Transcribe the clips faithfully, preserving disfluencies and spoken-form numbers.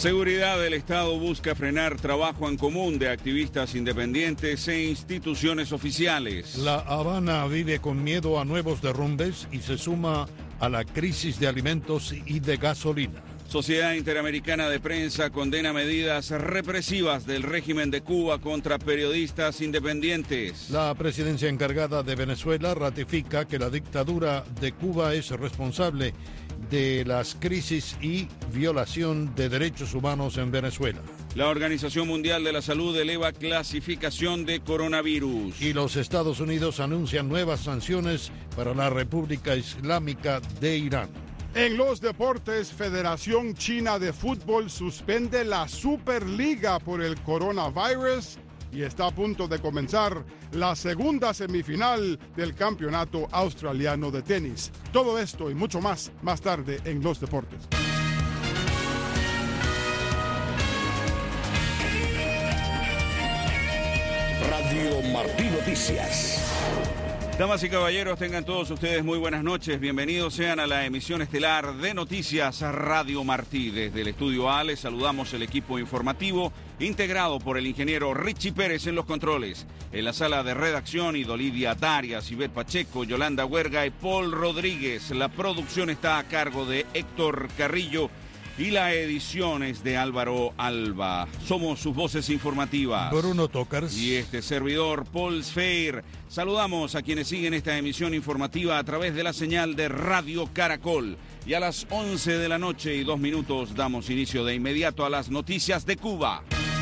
Seguridad del Estado busca frenar trabajo en común de activistas independientes e instituciones oficiales. La Habana vive con miedo a nuevos derrumbes y se suma a la crisis de alimentos y de gasolina. Sociedad Interamericana de Prensa condena medidas represivas del régimen de Cuba contra periodistas independientes. La presidencia encargada de Venezuela ratifica que la dictadura de Cuba es responsable de las crisis y violación de derechos humanos en Venezuela. La Organización Mundial de la Salud eleva clasificación de coronavirus. Y los Estados Unidos anuncian nuevas sanciones para la República Islámica de Irán. En los deportes, Federación China de Fútbol suspende la Superliga por el coronavirus y está a punto de comenzar la segunda semifinal del Campeonato Australiano de Tenis. Todo esto y mucho más, más tarde en los deportes. Radio Martí Noticias. Damas y caballeros, tengan todos ustedes muy buenas noches. Bienvenidos sean a la emisión estelar de Noticias Radio Martí. Desde el Estudio A les saludamos el equipo informativo integrado por el ingeniero Richie Pérez en los controles. En la sala de redacción, Idolidia Darias, Ivette Pacheco, Yolanda Huerga y Paul Rodríguez. La producción está a cargo de Héctor Carrillo y la edición es de Álvaro Alba. Somos sus voces informativas. Bruno Tocars. Y este servidor, Paul Sfeir. Saludamos a quienes siguen esta emisión informativa a través de la señal de Radio Caracol. Y a las once de la noche y dos minutos damos inicio de inmediato a las noticias de Cuba.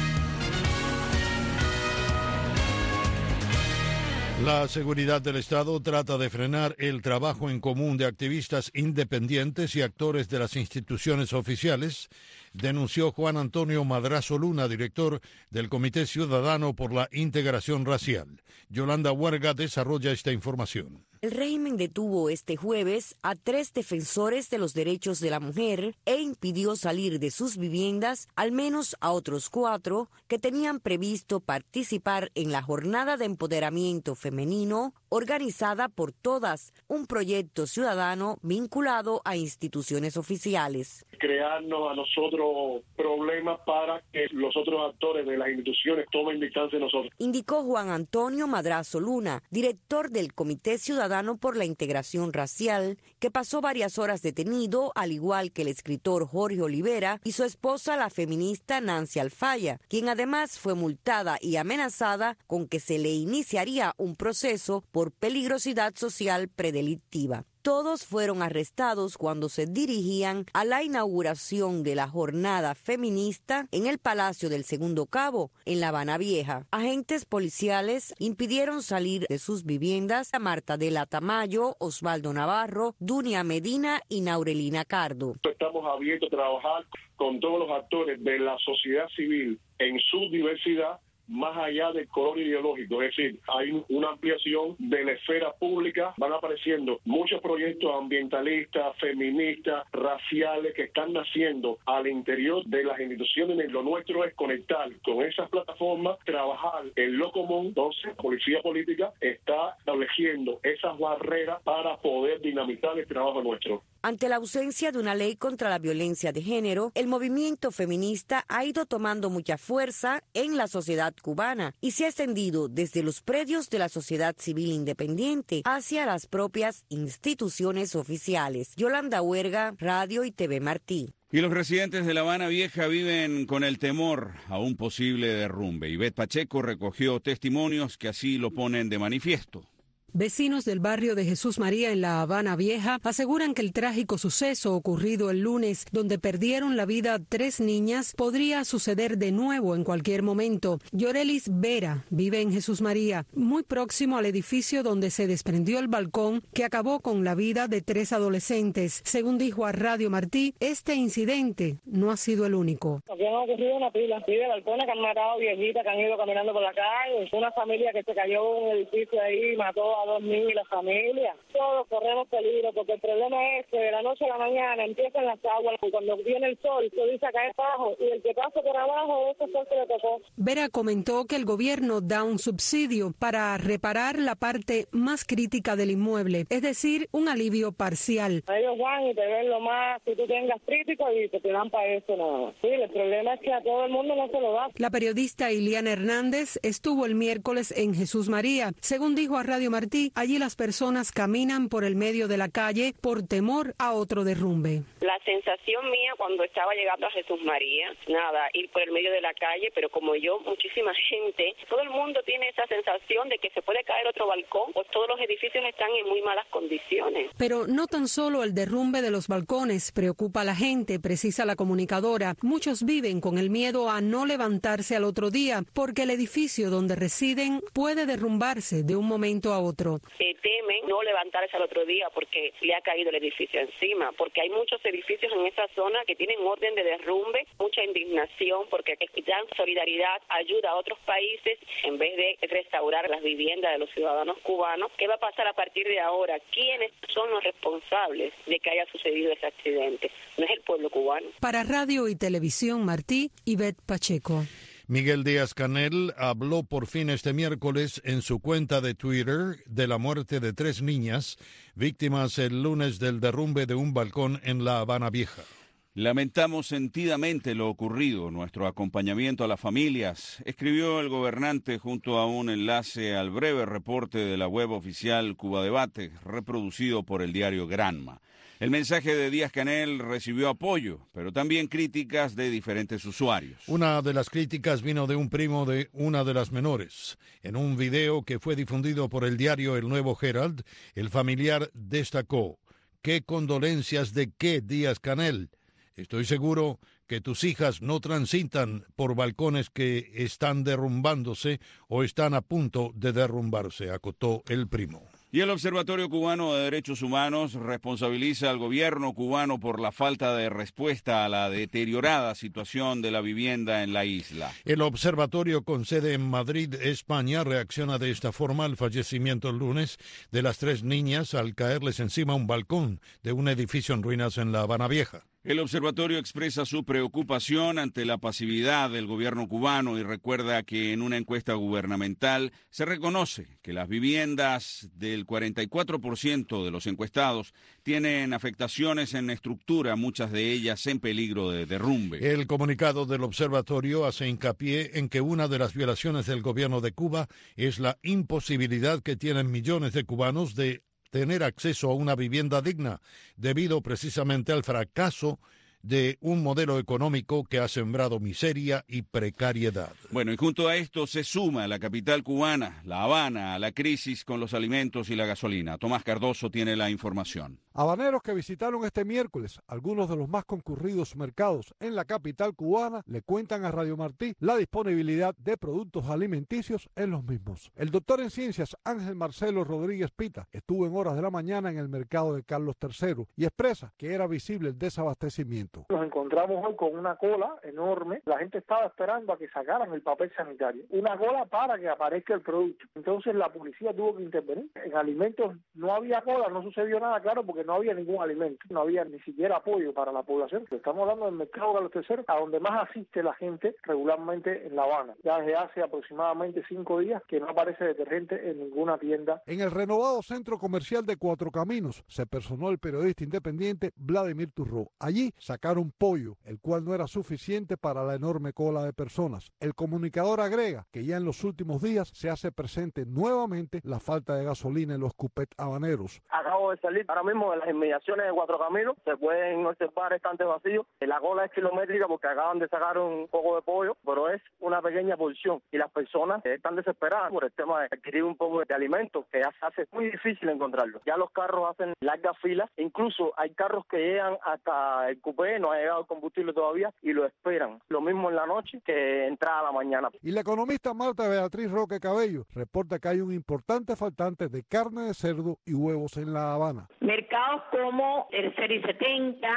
La seguridad del Estado trata de frenar el trabajo en común de activistas independientes y actores de las instituciones oficiales, denunció Juan Antonio Madrazo Luna, director del Comité Ciudadano por la Integración Racial. Yolanda Huerga desarrolla esta información. El régimen detuvo este jueves a tres defensores de los derechos de la mujer e impidió salir de sus viviendas al menos a otros cuatro que tenían previsto participar en la Jornada de Empoderamiento Femenino organizada por todas, un proyecto ciudadano vinculado a instituciones oficiales. Crearnos a nosotros problemas para que los otros actores de las instituciones tomen distancia de nosotros. Indicó Juan Antonio Madrazo Luna, director del Comité Ciudadano por la Integración Racial, que pasó varias horas detenido, al igual que el escritor Jorge Olivera y su esposa, la feminista Nancy Alfaya, quien además fue multada y amenazada con que se le iniciaría un proceso por peligrosidad social predelictiva. Todos fueron arrestados cuando se dirigían a la inauguración de la jornada feminista en el Palacio del Segundo Cabo, en La Habana Vieja. Agentes policiales impidieron salir de sus viviendas a Marta de la Tamayo, Osvaldo Navarro, Dunia Medina y Naurelina Cardo. Estamos abiertos a trabajar con todos los actores de la sociedad civil en su diversidad, más allá del color ideológico, es decir, hay una ampliación de la esfera pública, van apareciendo muchos proyectos ambientalistas, feministas, raciales que están naciendo al interior de las instituciones. Lo nuestro es conectar con esas plataformas, trabajar en lo común. Entonces, la policía política está estableciendo esas barreras para poder dinamitar el trabajo nuestro. Ante la ausencia de una ley contra la violencia de género, el movimiento feminista ha ido tomando mucha fuerza en la sociedad cubana y se ha extendido desde los predios de la sociedad civil independiente hacia las propias instituciones oficiales. Yolanda Huerga, Radio y T V Martí. Y los residentes de La Habana Vieja viven con el temor a un posible derrumbe. Ivette Pacheco recogió testimonios que así lo ponen de manifiesto. Vecinos del barrio de Jesús María en La Habana Vieja aseguran que el trágico suceso ocurrido el lunes, donde perdieron la vida tres niñas, podría suceder de nuevo en cualquier momento. Yorelis Vera vive en Jesús María, muy próximo al edificio donde se desprendió el balcón que acabó con la vida de tres adolescentes. Según dijo a Radio Martí, este incidente no ha sido el único. Aquí han ocurrido una pila de balcones que han matado viejitas que han ido caminando por la calle. Una familia que se cayó en un edificio ahí, mató a a dormir la familia. Todos corremos peligro porque el problema es que de la noche a la mañana empiezan las aguas y cuando viene el sol se dice caer abajo y el que pasa por abajo, ese sol se le tocó. Vera comentó que el gobierno da un subsidio para reparar la parte más crítica del inmueble, es decir, un alivio parcial. Ellos van y te ven lo más que tú tengas crítico y te dan para eso nada más. Sí, el problema es que a todo el mundo no se lo da. La periodista Iliana Hernández estuvo el miércoles en Jesús María. Según dijo a Radio Martí, allí las personas caminan por el medio de la calle por temor a otro derrumbe. La sensación mía cuando estaba llegando a Jesús María, nada, ir por el medio de la calle, pero como yo, muchísima gente, todo el mundo tiene esa sensación de que se puede caer otro balcón o todos los edificios están en muy malas condiciones. Pero no tan solo el derrumbe de los balcones preocupa a la gente, precisa la comunicadora. Muchos viven con el miedo a no levantarse al otro día porque el edificio donde residen puede derrumbarse de un momento a otro. Se temen no levantarse al otro día porque le ha caído el edificio encima, porque hay muchos edificios en esa zona que tienen orden de derrumbe, mucha indignación porque dan solidaridad, ayuda a otros países en vez de restaurar las viviendas de los ciudadanos cubanos. ¿Qué va a pasar a partir de ahora? ¿Quiénes son los responsables de que haya sucedido ese accidente? No es el pueblo cubano. Para Radio y Televisión Martí, Ivette Pacheco. Miguel Díaz-Canel habló por fin este miércoles en su cuenta de Twitter de la muerte de tres niñas víctimas el lunes del derrumbe de un balcón en La Habana Vieja. Lamentamos sentidamente lo ocurrido, nuestro acompañamiento a las familias, escribió el gobernante junto a un enlace al breve reporte de la web oficial Cuba Debate, reproducido por el diario Granma. El mensaje de Díaz-Canel recibió apoyo, pero también críticas de diferentes usuarios. Una de las críticas vino de un primo de una de las menores. En un video que fue difundido por el diario El Nuevo Herald, el familiar destacó: ¿qué condolencias de qué, Díaz-Canel? Estoy seguro que tus hijas no transitan por balcones que están derrumbándose o están a punto de derrumbarse, acotó el primo. Y el Observatorio Cubano de Derechos Humanos responsabiliza al gobierno cubano por la falta de respuesta a la deteriorada situación de la vivienda en la isla. El observatorio con sede en Madrid, España, reacciona de esta forma al fallecimiento el lunes de las tres niñas al caerles encima un balcón de un edificio en ruinas en La Habana Vieja. El observatorio expresa su preocupación ante la pasividad del gobierno cubano y recuerda que en una encuesta gubernamental se reconoce que las viviendas del cuarenta y cuatro por ciento de los encuestados tienen afectaciones en estructura, muchas de ellas en peligro de derrumbe. El comunicado del observatorio hace hincapié en que una de las violaciones del gobierno de Cuba es la imposibilidad que tienen millones de cubanos de tener acceso a una vivienda digna, debido precisamente al fracaso de un modelo económico que ha sembrado miseria y precariedad. Bueno, y junto a esto se suma la capital cubana, La Habana, a la crisis con los alimentos y la gasolina. Tomás Cardoso tiene la información. Habaneros que visitaron este miércoles algunos de los más concurridos mercados en la capital cubana le cuentan a Radio Martí la disponibilidad de productos alimenticios en los mismos. El doctor en ciencias Ángel Marcelo Rodríguez Pita estuvo en horas de la mañana en el mercado de Carlos tercero y expresa que era visible el desabastecimiento. Nos encontramos hoy con una cola enorme. La gente estaba esperando a que sacaran el papel sanitario. Una cola para que aparezca el producto. Entonces la policía tuvo que intervenir. En alimentos no había cola, no sucedió nada, claro, porque no había ningún alimento. No había ni siquiera apoyo para la población. Estamos hablando del mercado de Carlos tercero, a donde más asiste la gente regularmente en La Habana. Ya desde hace aproximadamente cinco días que no aparece detergente en ninguna tienda. En el renovado centro comercial de Cuatro Caminos se personó el periodista independiente Vladimir Turró. Allí sacaron pollo, el cual no era suficiente para la enorme cola de personas. El comunicador agrega que ya en los últimos días se hace presente nuevamente la falta de gasolina en los cupet habaneros. Acabo de salir ahora mismo de las inmediaciones de Cuatro Caminos, se pueden observar estantes vacíos. La cola es kilométrica porque acaban de sacar un poco de pollo, pero es una pequeña porción y las personas están desesperadas por el tema de adquirir un poco de alimentos que ya se hace muy difícil encontrarlo. Ya los carros hacen largas filas, incluso hay carros que llegan hasta el cupé, no ha llegado el combustible todavía y lo esperan. Lo mismo en la noche que entrada a la mañana. Y la economista Marta Beatriz Roque Cabello reporta que hay un importante faltante de carne de cerdo y huevos en La Habana. Mercados como Tercero y setenta,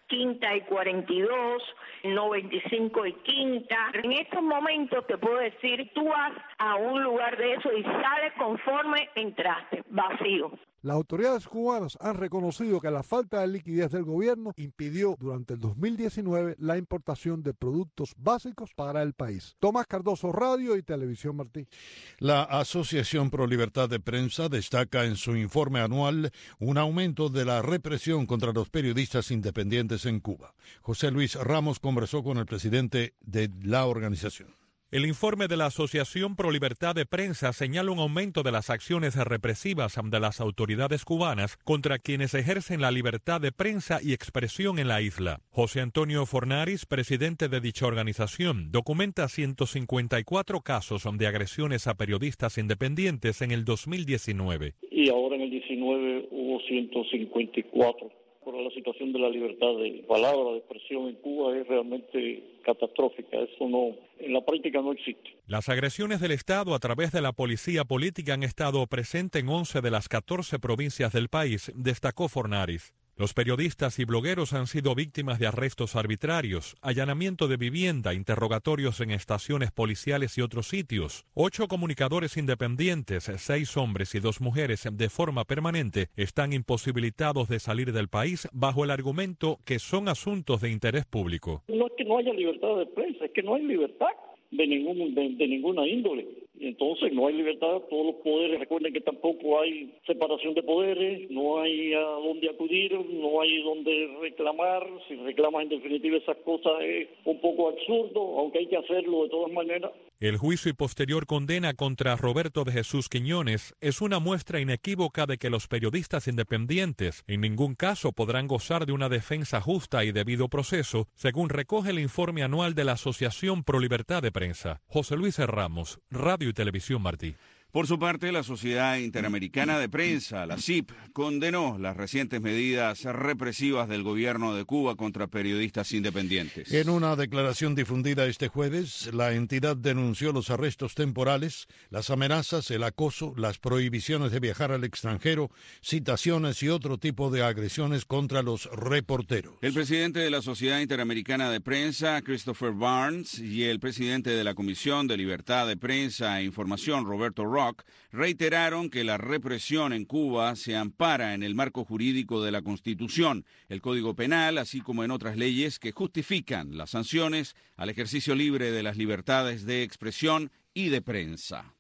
Quinta y cuarenta y dos, noventa y cinco y Quinta. En estos momentos te puedo decir, tú vas a un lugar de eso y sales conforme entraste, vacío. Las autoridades cubanas han reconocido que la falta de liquidez del gobierno impidió durante el dos mil diecinueve la importación de productos básicos para el país. Tomás Cardoso, Radio y Televisión Martí. La Asociación Pro Libertad de Prensa destaca en su informe anual un aumento de la represión contra los periodistas independientes en Cuba. José Luis Ramos conversó con el presidente de la organización. El informe de la Asociación Pro Libertad de Prensa señala un aumento de las acciones represivas de las autoridades cubanas contra quienes ejercen la libertad de prensa y expresión en la isla. José Antonio Fornaris, presidente de dicha organización, documenta ciento cincuenta y cuatro casos de agresiones a periodistas independientes en el dos mil diecinueve. Y ahora en el diecinueve hubo ciento cincuenta y cuatro. Pero la situación de la libertad de palabra, de expresión en Cuba es realmente catastrófica. Eso no, en la práctica no existe. Las agresiones del Estado a través de la policía política han estado presentes en once de las catorce provincias del país, destacó Fornaris. Los periodistas y blogueros han sido víctimas de arrestos arbitrarios, allanamiento de vivienda, interrogatorios en estaciones policiales y otros sitios. Ocho comunicadores independientes, seis hombres y dos mujeres, de forma permanente, están imposibilitados de salir del país bajo el argumento que son asuntos de interés público. No es que no haya libertad de prensa, es que no hay libertad de, ningún, de, de ninguna índole. Entonces no hay libertad, todos los poderes, recuerden que tampoco hay separación de poderes, no hay a dónde acudir, no hay dónde reclamar, si reclamas en definitiva esas cosas es un poco absurdo, aunque hay que hacerlo de todas maneras. El juicio y posterior condena contra Roberto de Jesús Quiñones es una muestra inequívoca de que los periodistas independientes en ningún caso podrán gozar de una defensa justa y debido proceso, según recoge el informe anual de la Asociación Pro Libertad de Prensa. José Luis Ramos, Radio y Televisión Martí. Por su parte, la Sociedad Interamericana de Prensa, la C I P, condenó las recientes medidas represivas del gobierno de Cuba contra periodistas independientes. En una declaración difundida este jueves, la entidad denunció los arrestos temporales, las amenazas, el acoso, las prohibiciones de viajar al extranjero, citaciones y otro tipo de agresiones contra los reporteros. El presidente de la Sociedad Interamericana de Prensa, Christopher Barnes, y el presidente de la Comisión de Libertad de Prensa e Información, Roberto Rock, reiteraron que la represión en Cuba se ampara en el marco jurídico de la Constitución, el Código Penal, así como en otras leyes que justifican las sanciones al ejercicio libre de las libertades de expresión y de prensa.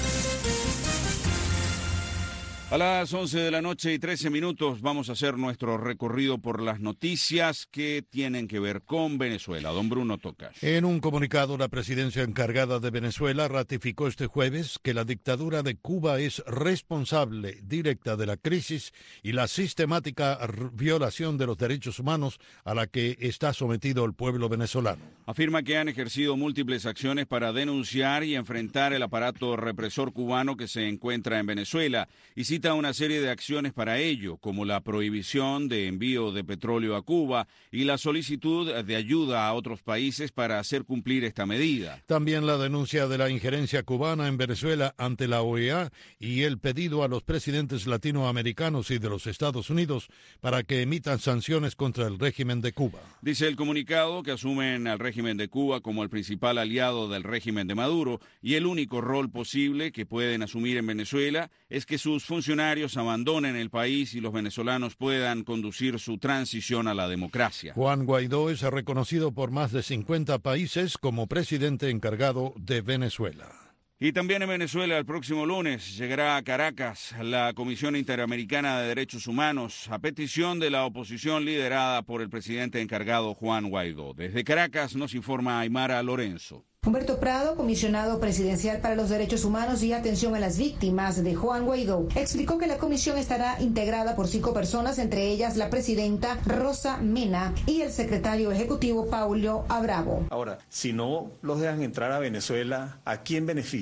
A las once de la noche y trece minutos vamos a hacer nuestro recorrido por las noticias que tienen que ver con Venezuela. Don Bruno Tocas. En un comunicado, la presidencia encargada de Venezuela ratificó este jueves que la dictadura de Cuba es responsable directa de la crisis y la sistemática violación de los derechos humanos a la que está sometido el pueblo venezolano. Afirma que han ejercido múltiples acciones para denunciar y enfrentar el aparato represor cubano que se encuentra en Venezuela y cita una serie de acciones para ello, como la prohibición de envío de petróleo a Cuba y la solicitud de ayuda a otros países para hacer cumplir esta medida. También la denuncia de la injerencia cubana en Venezuela ante la O E A y el pedido a los presidentes latinoamericanos y de los Estados Unidos para que emitan sanciones contra el régimen de Cuba. Dice el comunicado que asumen al régimen de Cuba como el principal aliado del régimen de Maduro y el único rol posible que pueden asumir en Venezuela es que sus funcionarios funcionarios abandonen el país y los venezolanos puedan conducir su transición a la democracia. Juan Guaidó es reconocido por más de cincuenta países como presidente encargado de Venezuela. Y también en Venezuela, el próximo lunes llegará a Caracas la Comisión Interamericana de Derechos Humanos a petición de la oposición liderada por el presidente encargado Juan Guaidó. Desde Caracas nos informa Aymara Lorenzo. Humberto Prado, comisionado presidencial para los derechos humanos y atención a las víctimas de Juan Guaidó, explicó que la comisión estará integrada por cinco personas, entre ellas la presidenta Rosa Mena y el secretario ejecutivo Paulo Abravo. Ahora, si no los dejan entrar a Venezuela, ¿a quién beneficia?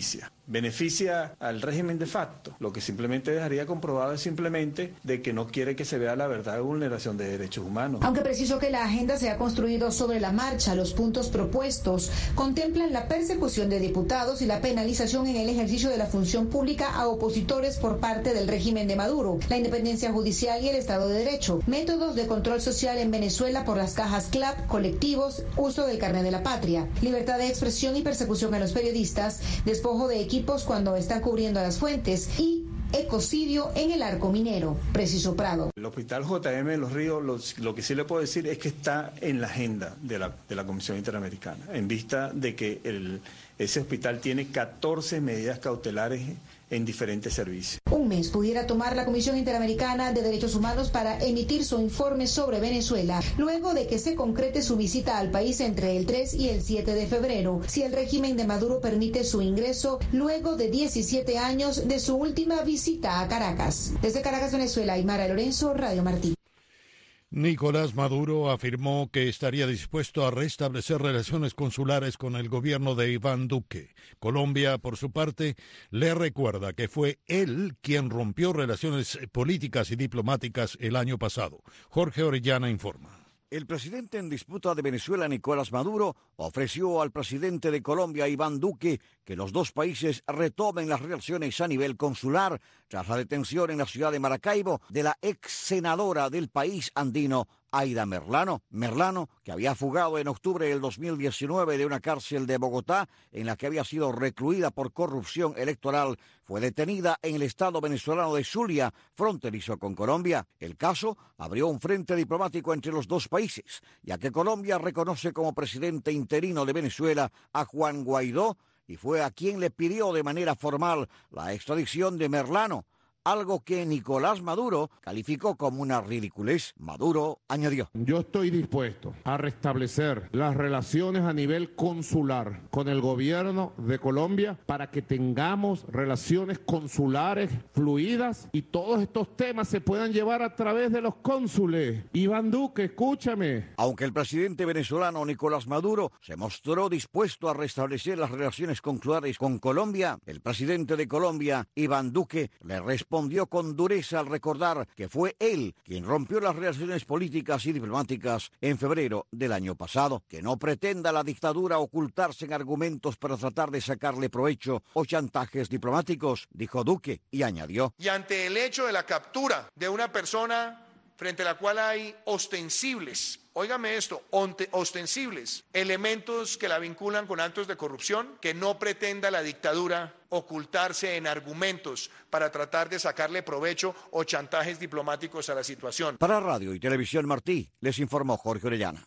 beneficia al régimen de facto. Lo que simplemente dejaría comprobado es simplemente de que no quiere que se vea la verdad de vulneración de derechos humanos. Aunque precisó que la agenda se ha construido sobre la marcha, los puntos propuestos contemplan la persecución de diputados y la penalización en el ejercicio de la función pública a opositores por parte del régimen de Maduro, la independencia judicial y el Estado de Derecho, métodos de control social en Venezuela por las cajas C L A P, colectivos, uso del carnet de la patria, libertad de expresión y persecución a los periodistas, despojo de equipos cuando están cubriendo a las fuentes y ecocidio en el arco minero, precisó Prado. El hospital J M de Los Ríos, lo, lo que sí le puedo decir es que está en la agenda de la, de la Comisión Interamericana, en vista de que el, ese hospital tiene catorce medidas cautelares en diferentes servicios. Un mes pudiera tomar la Comisión Interamericana de Derechos Humanos para emitir su informe sobre Venezuela, luego de que se concrete su visita al país entre el tres y el siete de febrero, si el régimen de Maduro permite su ingreso luego de diecisiete años de su última visita a Caracas. Desde Caracas, Venezuela, Aymara Lorenzo, Radio Martí. Nicolás Maduro afirmó que estaría dispuesto a restablecer relaciones consulares con el gobierno de Iván Duque. Colombia, por su parte, le recuerda que fue él quien rompió relaciones políticas y diplomáticas el año pasado. Jorge Orellana informa. El presidente en disputa de Venezuela, Nicolás Maduro, ofreció al presidente de Colombia, Iván Duque, que los dos países retomen las relaciones a nivel consular tras la detención en la ciudad de Maracaibo de la ex senadora del país andino, Aida Merlano. Merlano, que había fugado en octubre del dos mil diecinueve de una cárcel de Bogotá en la que había sido recluida por corrupción electoral, fue detenida en el estado venezolano de Zulia, fronterizo con Colombia. El caso abrió un frente diplomático entre los dos países, ya que Colombia reconoce como presidente interino de Venezuela a Juan Guaidó y fue a quien le pidió de manera formal la extradición de Merlano, algo que Nicolás Maduro calificó como una ridiculez. Maduro añadió: yo estoy dispuesto a restablecer las relaciones a nivel consular con el gobierno de Colombia para que tengamos relaciones consulares fluidas y todos estos temas se puedan llevar a través de los cónsules. Iván Duque, escúchame. Aunque el presidente venezolano Nicolás Maduro se mostró dispuesto a restablecer las relaciones consulares con Colombia, el presidente de Colombia, Iván Duque, le respondió Respondió con dureza al recordar que fue él quien rompió las relaciones políticas y diplomáticas en febrero del año pasado. Que no pretenda la dictadura ocultarse en argumentos para tratar de sacarle provecho o chantajes diplomáticos, dijo Duque, y añadió: y ante el hecho de la captura de una persona frente a la cual hay ostensibles, óigame esto, ostensibles elementos que la vinculan con actos de corrupción, que no pretenda la dictadura ocultarse en argumentos para tratar de sacarle provecho o chantajes diplomáticos a la situación. Para Radio y Televisión Martí, les informó Jorge Orellana.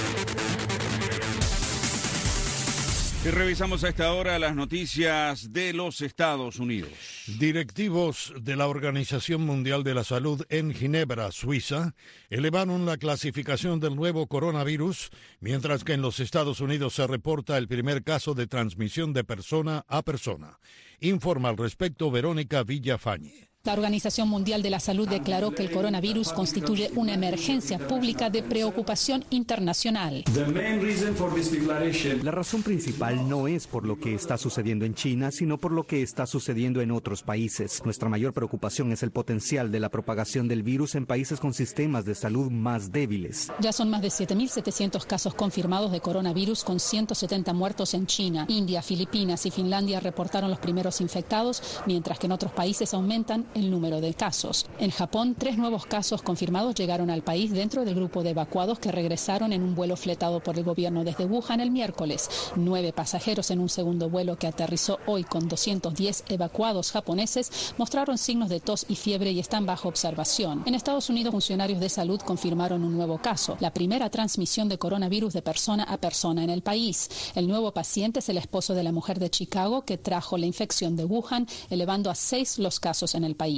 Y revisamos a esta hora las noticias de los Estados Unidos. Directivos de la Organización Mundial de la Salud en Ginebra, Suiza, elevaron la clasificación del nuevo coronavirus, mientras que en los Estados Unidos se reporta el primer caso de transmisión de persona a persona. Informa al respecto Verónica Villafañe. La Organización Mundial de la Salud declaró que el coronavirus constituye una emergencia pública de preocupación internacional. La razón principal no es por lo que está sucediendo en China, sino por lo que está sucediendo en otros países. Nuestra mayor preocupación es el potencial de la propagación del virus en países con sistemas de salud más débiles. Ya son más de siete mil setecientos casos confirmados de coronavirus, con ciento setenta muertos en China. India, Filipinas y Finlandia reportaron los primeros infectados, mientras que en otros países aumentan el número de casos. En Japón, tres nuevos casos confirmados llegaron al país dentro del grupo de evacuados que regresaron en un vuelo fletado por el gobierno desde Wuhan el miércoles. Nueve pasajeros en un segundo vuelo que aterrizó hoy con doscientos diez evacuados japoneses mostraron signos de tos y fiebre y están bajo observación. En Estados Unidos, funcionarios de salud confirmaron un nuevo caso, la primera transmisión de coronavirus de persona a persona en el país. El nuevo paciente es el esposo de la mujer de Chicago que trajo la infección de Wuhan, elevando a seis los casos en el país.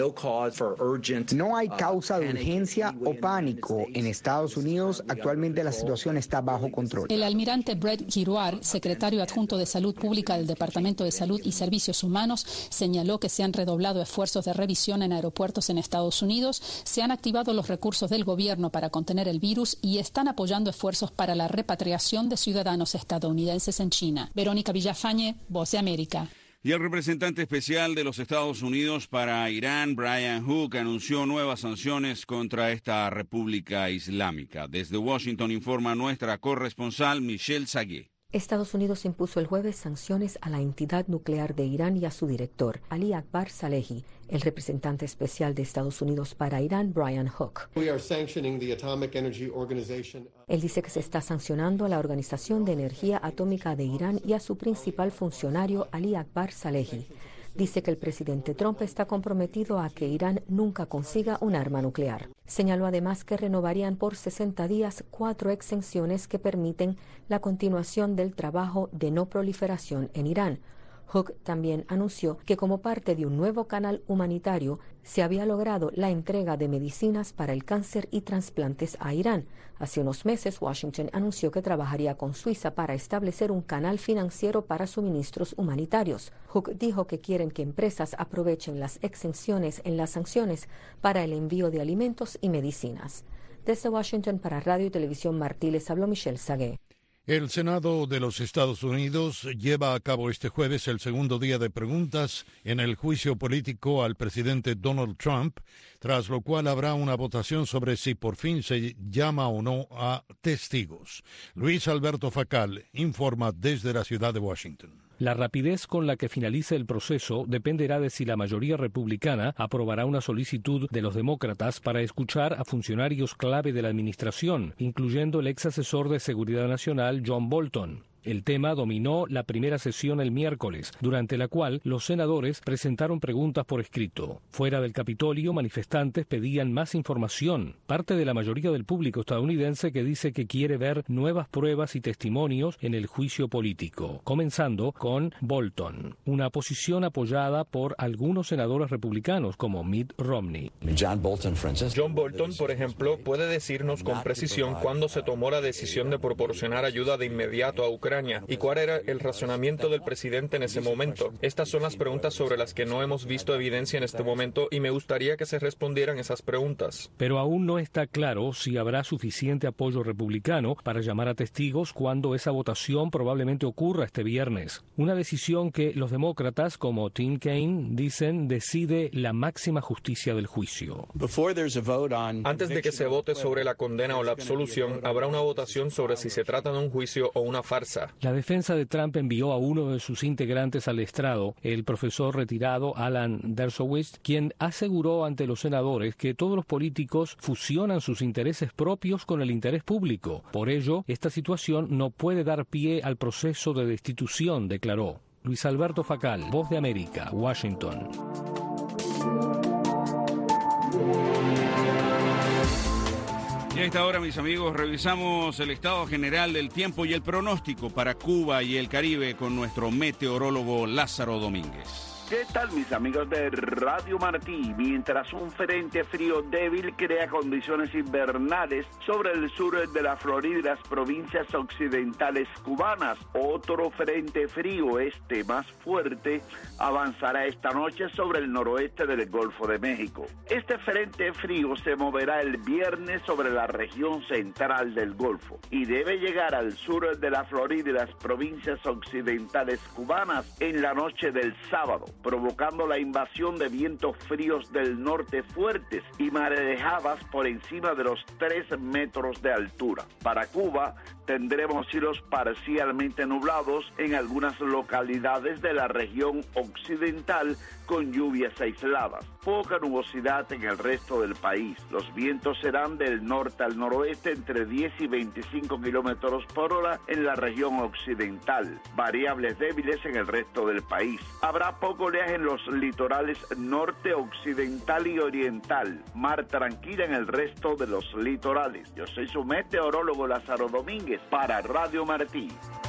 No hay causa de urgencia o pánico. En Estados Unidos, actualmente la situación está bajo control. El almirante Brett Giroir, secretario adjunto de Salud Pública del Departamento de Salud y Servicios Humanos, señaló que se han redoblado esfuerzos de revisión en aeropuertos en Estados Unidos, se han activado los recursos del gobierno para contener el virus y están apoyando esfuerzos para la repatriación de ciudadanos estadounidenses en China. Verónica Villafañe, Voz de América. Y el representante especial de los Estados Unidos para Irán, Brian Hook, anunció nuevas sanciones contra esta república islámica. Desde Washington informa nuestra corresponsal Michelle Sagué. Estados Unidos impuso el jueves sanciones a la entidad nuclear de Irán y a su director, Ali Akbar Salehi. El representante especial de Estados Unidos para Irán, Brian Hook. Él dice que se está sancionando a la Organización de Energía Atómica de Irán y a su principal funcionario, Ali Akbar Salehi. Dice que el presidente Trump está comprometido a que Irán nunca consiga un arma nuclear. Señaló además que renovarían por sesenta días cuatro exenciones que permiten la continuación del trabajo de no proliferación en Irán. Hook también anunció que como parte de un nuevo canal humanitario se había logrado la entrega de medicinas para el cáncer y trasplantes a Irán. Hace unos meses, Washington anunció que trabajaría con Suiza para establecer un canal financiero para suministros humanitarios. Hook dijo que quieren que empresas aprovechen las exenciones en las sanciones para el envío de alimentos y medicinas. Desde Washington para Radio y Televisión Martí les habló Michelle Sagué. El Senado de los Estados Unidos lleva a cabo este jueves el segundo día de preguntas en el juicio político al presidente Donald Trump, tras lo cual habrá una votación sobre si por fin se llama o no a testigos. Luis Alberto Facal informa desde la ciudad de Washington. La rapidez con la que finalice el proceso dependerá de si la mayoría republicana aprobará una solicitud de los demócratas para escuchar a funcionarios clave de la administración, incluyendo el ex asesor de Seguridad Nacional John Bolton. El tema dominó la primera sesión el miércoles, durante la cual los senadores presentaron preguntas por escrito. Fuera del Capitolio, manifestantes pedían más información, parte de la mayoría del público estadounidense que dice que quiere ver nuevas pruebas y testimonios en el juicio político, comenzando con Bolton, una posición apoyada por algunos senadores republicanos como Mitt Romney. John Bolton, John Bolton, por ejemplo, puede decirnos con precisión cuándo se tomó la decisión de proporcionar ayuda de inmediato a Ucrania y cuál era el razonamiento del presidente en ese momento. Estas son las preguntas sobre las que no hemos visto evidencia en este momento y me gustaría que se respondieran esas preguntas. Pero aún no está claro si habrá suficiente apoyo republicano para llamar a testigos cuando esa votación probablemente ocurra este viernes. Una decisión que los demócratas, como Tim Kaine, dicen decide la máxima justicia del juicio. Antes de que se vote sobre la condena o la absolución, habrá una votación sobre si se trata de un juicio o una farsa. La defensa de Trump envió a uno de sus integrantes al estrado, el profesor retirado Alan Dershowitz, quien aseguró ante los senadores que todos los políticos fusionan sus intereses propios con el interés público. Por ello, esta situación no puede dar pie al proceso de destitución, declaró. Luis Alberto Facal, Voz de América, Washington. Y a esta hora, mis amigos, revisamos el estado general del tiempo y el pronóstico para Cuba y el Caribe con nuestro meteorólogo Lázaro Domínguez. ¿Qué tal, mis amigos de Radio Martí? Mientras un frente frío débil crea condiciones invernales sobre el sur de la Florida y las provincias occidentales cubanas, otro frente frío, este más fuerte, avanzará esta noche sobre el noroeste del Golfo de México. Este frente frío se moverá el viernes sobre la región central del Golfo y debe llegar al sur de la Florida y las provincias occidentales cubanas en la noche del sábado, provocando la invasión de vientos fríos del norte fuertes y marejadas por encima de los tres metros de altura. Para Cuba tendremos cielos parcialmente nublados en algunas localidades de la región occidental con lluvias aisladas. Poca nubosidad en el resto del país. Los vientos serán del norte al noroeste entre diez y veinticinco kilómetros por hora en la región occidental. Variables débiles en el resto del país. Habrá poco oleaje en los litorales norte, occidental y oriental. Mar tranquila en el resto de los litorales. Yo soy su meteorólogo Lázaro Domínguez para Radio Martí.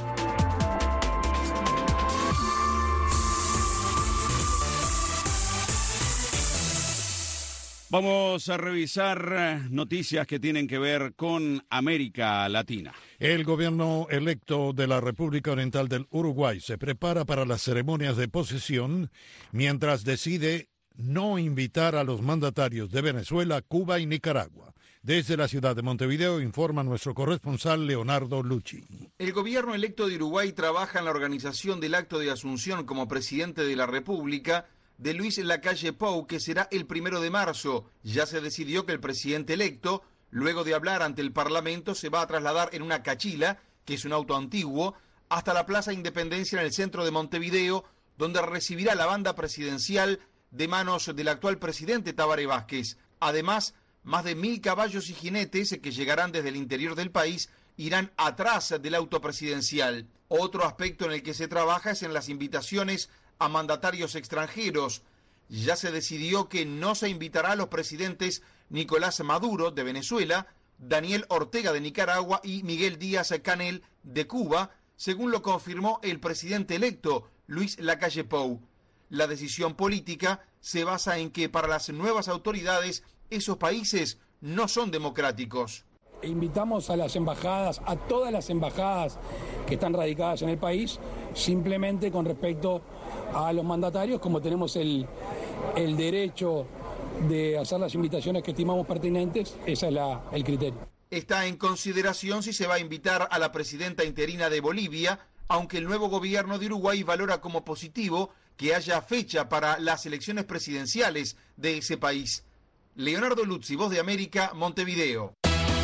Vamos a revisar noticias que tienen que ver con América Latina. El gobierno electo de la República Oriental del Uruguay se prepara para las ceremonias de posesión mientras decide no invitar a los mandatarios de Venezuela, Cuba y Nicaragua. Desde la ciudad de Montevideo informa nuestro corresponsal Leonardo Lucci. El gobierno electo de Uruguay trabaja en la organización del acto de asunción como presidente de la República de Luis Lacalle Pou, que será el primero de marzo. Ya se decidió que el presidente electo, luego de hablar ante el Parlamento, se va a trasladar en una cachila, que es un auto antiguo, hasta la Plaza Independencia en el centro de Montevideo, donde recibirá la banda presidencial de manos del actual presidente Tabaré Vázquez. Además, más de mil caballos y jinetes que llegarán desde el interior del país irán atrás del auto presidencial. Otro aspecto en el que se trabaja es en las invitaciones a mandatarios extranjeros. Ya se decidió que no se invitará a los presidentes Nicolás Maduro, de Venezuela, Daniel Ortega, de Nicaragua, y Miguel Díaz-Canel, de Cuba, según lo confirmó el presidente electo, Luis Lacalle Pou. La decisión política se basa en que para las nuevas autoridades esos países no son democráticos. Invitamos a las embajadas, a todas las embajadas que están radicadas en el país, simplemente con respecto a los mandatarios, como tenemos el, el derecho de hacer las invitaciones que estimamos pertinentes, ese es la, el criterio. Está en consideración si se va a invitar a la presidenta interina de Bolivia, aunque el nuevo gobierno de Uruguay valora como positivo que haya fecha para las elecciones presidenciales de ese país. Leonardo Lucci, Voz de América, Montevideo.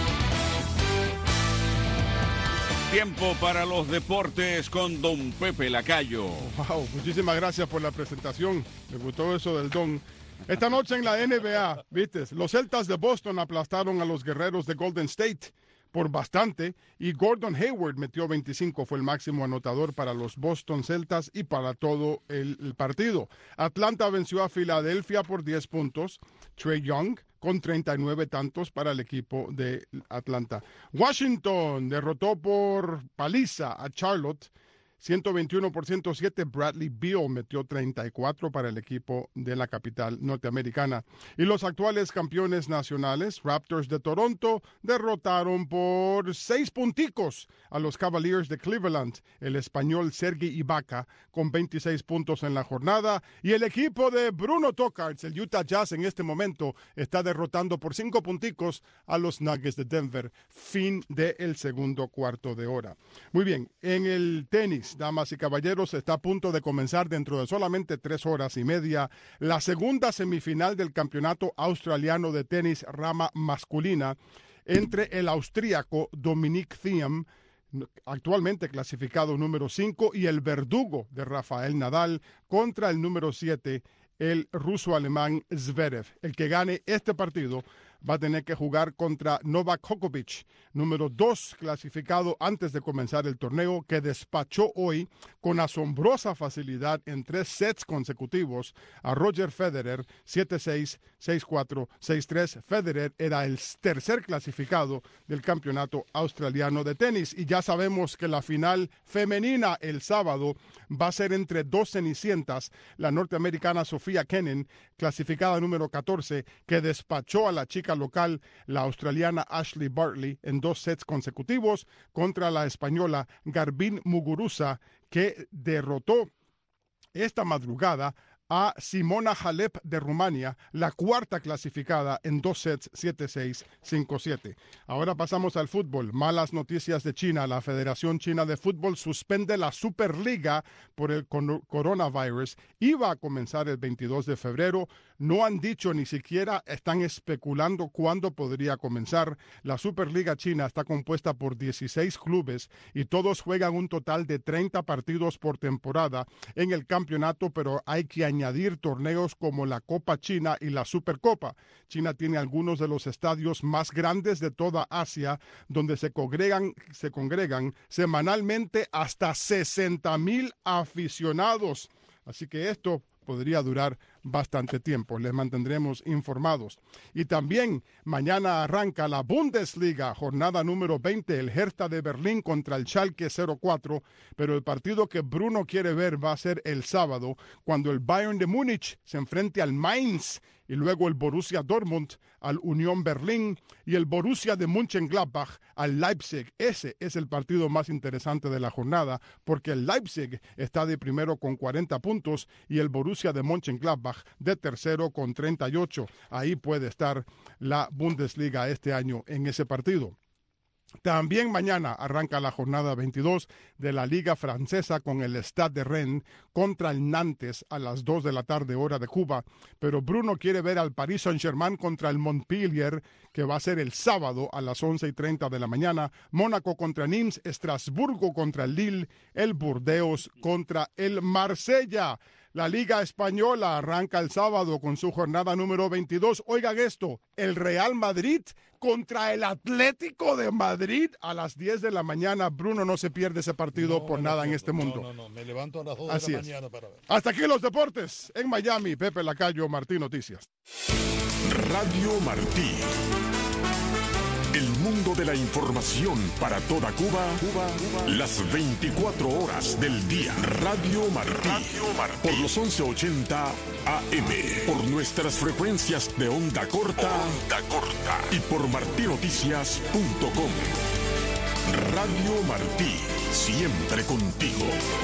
Tiempo para los deportes con don Pepe Lacayo. Wow, muchísimas gracias por la presentación. Me gustó eso del don. Esta noche en la N B A, ¿viste? Los Celtas de Boston aplastaron a los guerreros de Golden State por bastante y Gordon Hayward metió veinticinco, fue el máximo anotador para los Boston Celtas y para todo el, el partido. Atlanta venció a Filadelfia por diez puntos. Trae Young con treinta y nueve tantos para el equipo de Atlanta. Washington derrotó por paliza a Charlotte, ciento veintiuno por ciento siete. Bradley Beal metió treinta y cuatro para el equipo de la capital norteamericana. Y los actuales campeones nacionales, Raptors de Toronto, derrotaron por seis punticos a los Cavaliers de Cleveland. El español Sergi Ibaka con veintiséis puntos en la jornada. Y el equipo de Bruno Tokarz, el Utah Jazz, en este momento está derrotando por cinco punticos a los Nuggets de Denver. Fin del segundo cuarto de hora. Muy bien, en el tenis, damas y caballeros, está a punto de comenzar dentro de solamente tres horas y media la segunda semifinal del campeonato australiano de tenis rama masculina entre el austríaco Dominic Thiem, actualmente clasificado número cinco, y el verdugo de Rafael Nadal contra el número siete, el ruso-alemán Zverev. El que gane este partido va a tener que jugar contra Novak Djokovic, número dos clasificado antes de comenzar el torneo, que despachó hoy con asombrosa facilidad en tres sets consecutivos a Roger Federer, siete seis, seis cuatro, seis tres. Federer era el tercer clasificado del campeonato australiano de tenis y ya sabemos que la final femenina el sábado va a ser entre dos cenicientas, la norteamericana Sofía Kenin, clasificada número catorce, que despachó a la chica local, la australiana Ashley Bartley, en dos sets consecutivos, contra la española Garbine Muguruza, que derrotó esta madrugada a Simona Halep de Rumania, la cuarta clasificada, en dos sets, siete seis, cinco siete. Ahora pasamos al fútbol. Malas noticias de China. La Federación China de Fútbol suspende la Superliga por el coronavirus. Iba a comenzar el veintidós de febrero. No han dicho, ni siquiera están especulando cuándo podría comenzar. La Superliga China está compuesta por dieciséis clubes y todos juegan un total de treinta partidos por temporada en el campeonato, pero hay que añadir torneos como la Copa China y la Supercopa. China tiene algunos de los estadios más grandes de toda Asia, donde se congregan, se congregan semanalmente hasta sesenta mil aficionados. Así que esto podría durar bastante tiempo. Les mantendremos informados. Y también mañana arranca la Bundesliga, jornada número veinte, el Hertha de Berlín contra el Schalke cero cuatro, pero el partido que Bruno quiere ver va a ser el sábado, cuando el Bayern de Múnich se enfrente al Mainz, y luego el Borussia Dortmund al Unión Berlín y el Borussia de Mönchengladbach al Leipzig. Ese es el partido más interesante de la jornada, porque el Leipzig está de primero con cuarenta puntos y el Borussia de Mönchengladbach Gladbach de tercero con treinta y ocho. Ahí puede estar la Bundesliga este año en ese partido. También mañana arranca la jornada veintidós de la Liga Francesa con el Stade de Rennes contra el Nantes a las dos de la tarde hora de Cuba, pero Bruno quiere ver al Paris Saint-Germain contra el Montpellier, que va a ser el sábado a las once y treinta de la mañana, Mónaco contra Nimes, Estrasburgo contra el Lille, el Burdeos contra el Marsella. La Liga Española arranca el sábado con su jornada número veintidós. Oigan esto, el Real Madrid contra el Atlético de Madrid a las diez de la mañana. Bruno no se pierde ese partido no, por nada en este mundo. No, no, no, me levanto a las dos Así de la es. mañana para ver. Hasta aquí los deportes. En Miami, Pepe Lacayo, Martí Noticias. Radio Martí. El mundo de la información para toda Cuba, Cuba, Cuba, las veinticuatro horas del día. Radio Martí, Radio Martí. Por los once ochenta A M, por nuestras frecuencias de onda corta, onda corta y por martinoticias punto com. Radio Martí, siempre contigo.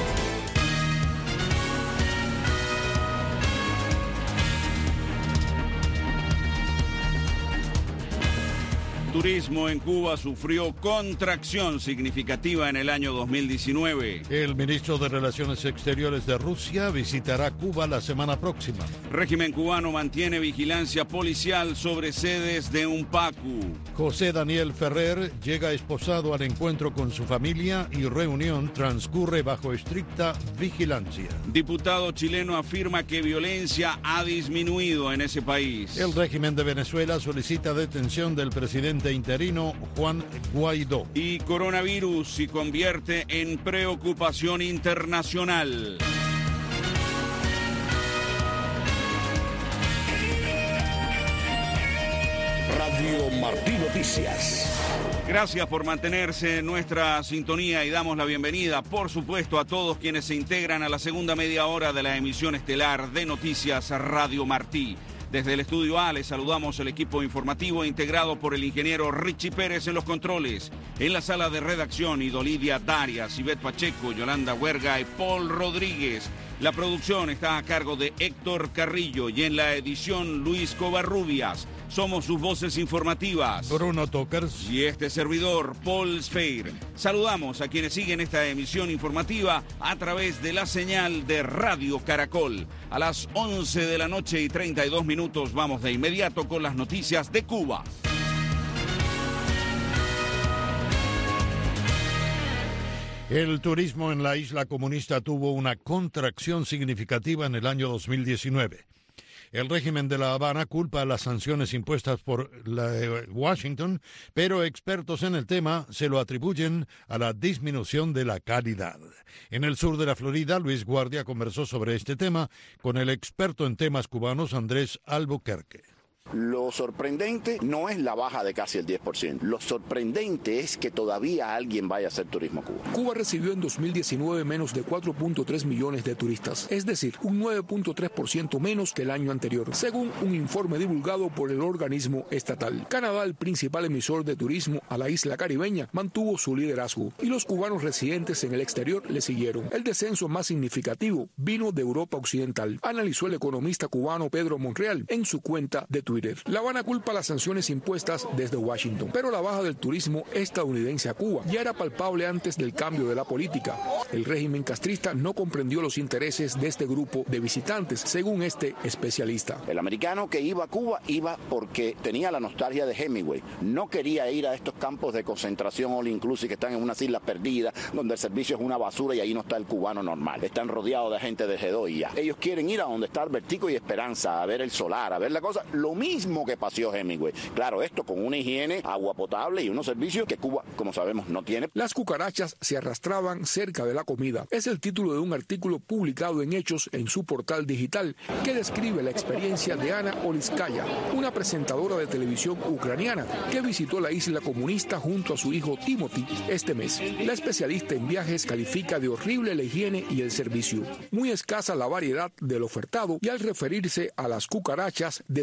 Turismo en Cuba sufrió contracción significativa en el año dos mil diecinueve. El ministro de Relaciones Exteriores de Rusia visitará Cuba la semana próxima. Régimen cubano mantiene vigilancia policial sobre sedes de Unpacu. José Daniel Ferrer llega esposado al encuentro con su familia y reunión transcurre bajo estricta vigilancia. Diputado chileno afirma que violencia ha disminuido en ese país. El régimen de Venezuela solicita detención del presidente interino Juan Guaidó. Y coronavirus se convierte en preocupación internacional. Radio Martí Noticias. Gracias por mantenerse en nuestra sintonía y damos la bienvenida, por supuesto, a todos quienes se integran a la segunda media hora de la emisión estelar de Noticias Radio Martí. Desde el Estudio A les saludamos el equipo informativo integrado por el ingeniero Richie Pérez en los controles. En la sala de redacción, Idolidia Darias, Ivette Pacheco, Yolanda Huerga y Paul Rodríguez. La producción está a cargo de Héctor Carrillo y en la edición Luis Covarrubias. Somos sus voces informativas, Bruno Tokers y este servidor, Paul Sfeir. Saludamos a quienes siguen esta emisión informativa a través de la señal de Radio Caracol. A las once de la noche y treinta y dos minutos vamos de inmediato con las noticias de Cuba. El turismo en la isla comunista tuvo una contracción significativa en el año dos mil diecinueve. El régimen de La Habana culpa a las sanciones impuestas por la, eh, Washington, pero expertos en el tema se lo atribuyen a la disminución de la calidad. En el sur de la Florida, Luis Guardia conversó sobre este tema con el experto en temas cubanos Andrés Albuquerque. Lo sorprendente no es la baja de casi el diez por ciento. Lo sorprendente es que todavía alguien vaya a hacer turismo a Cuba. Cuba recibió en dos mil diecinueve menos de cuatro punto tres millones de turistas, es decir, un nueve punto tres por ciento menos que el año anterior, según un informe divulgado por el organismo estatal. Canadá, el principal emisor de turismo a la isla caribeña, mantuvo su liderazgo y los cubanos residentes en el exterior le siguieron. El descenso más significativo vino de Europa Occidental, analizó el economista cubano Pedro Monreal en su cuenta de Twitter. La Habana culpa las sanciones impuestas desde Washington, pero la baja del turismo estadounidense a Cuba ya era palpable antes del cambio de la política. El régimen castrista no comprendió los intereses de este grupo de visitantes, según este especialista. El americano que iba a Cuba iba porque tenía la nostalgia de Hemingway. No quería ir a estos campos de concentración all inclusive que están en unas islas perdidas, donde el servicio es una basura y ahí no está el cubano normal. Están rodeados de gente de G dos y ya. Ellos quieren ir a donde está Albertico y Esperanza, a ver el solar, a ver la cosa. Lo mismo que paseó Hemingway. Claro, esto con una higiene, agua potable y unos servicios que Cuba, como sabemos, no tiene. Las cucarachas se arrastraban cerca de la comida. Es el título de un artículo publicado en Hechos en su portal digital que describe la experiencia de Ana Oliskaya, una presentadora de televisión ucraniana que visitó la isla comunista junto a su hijo Timothy este mes. La especialista en viajes califica de horrible la higiene y el servicio. Muy escasa la variedad del ofertado y al referirse a las cucarachas describió: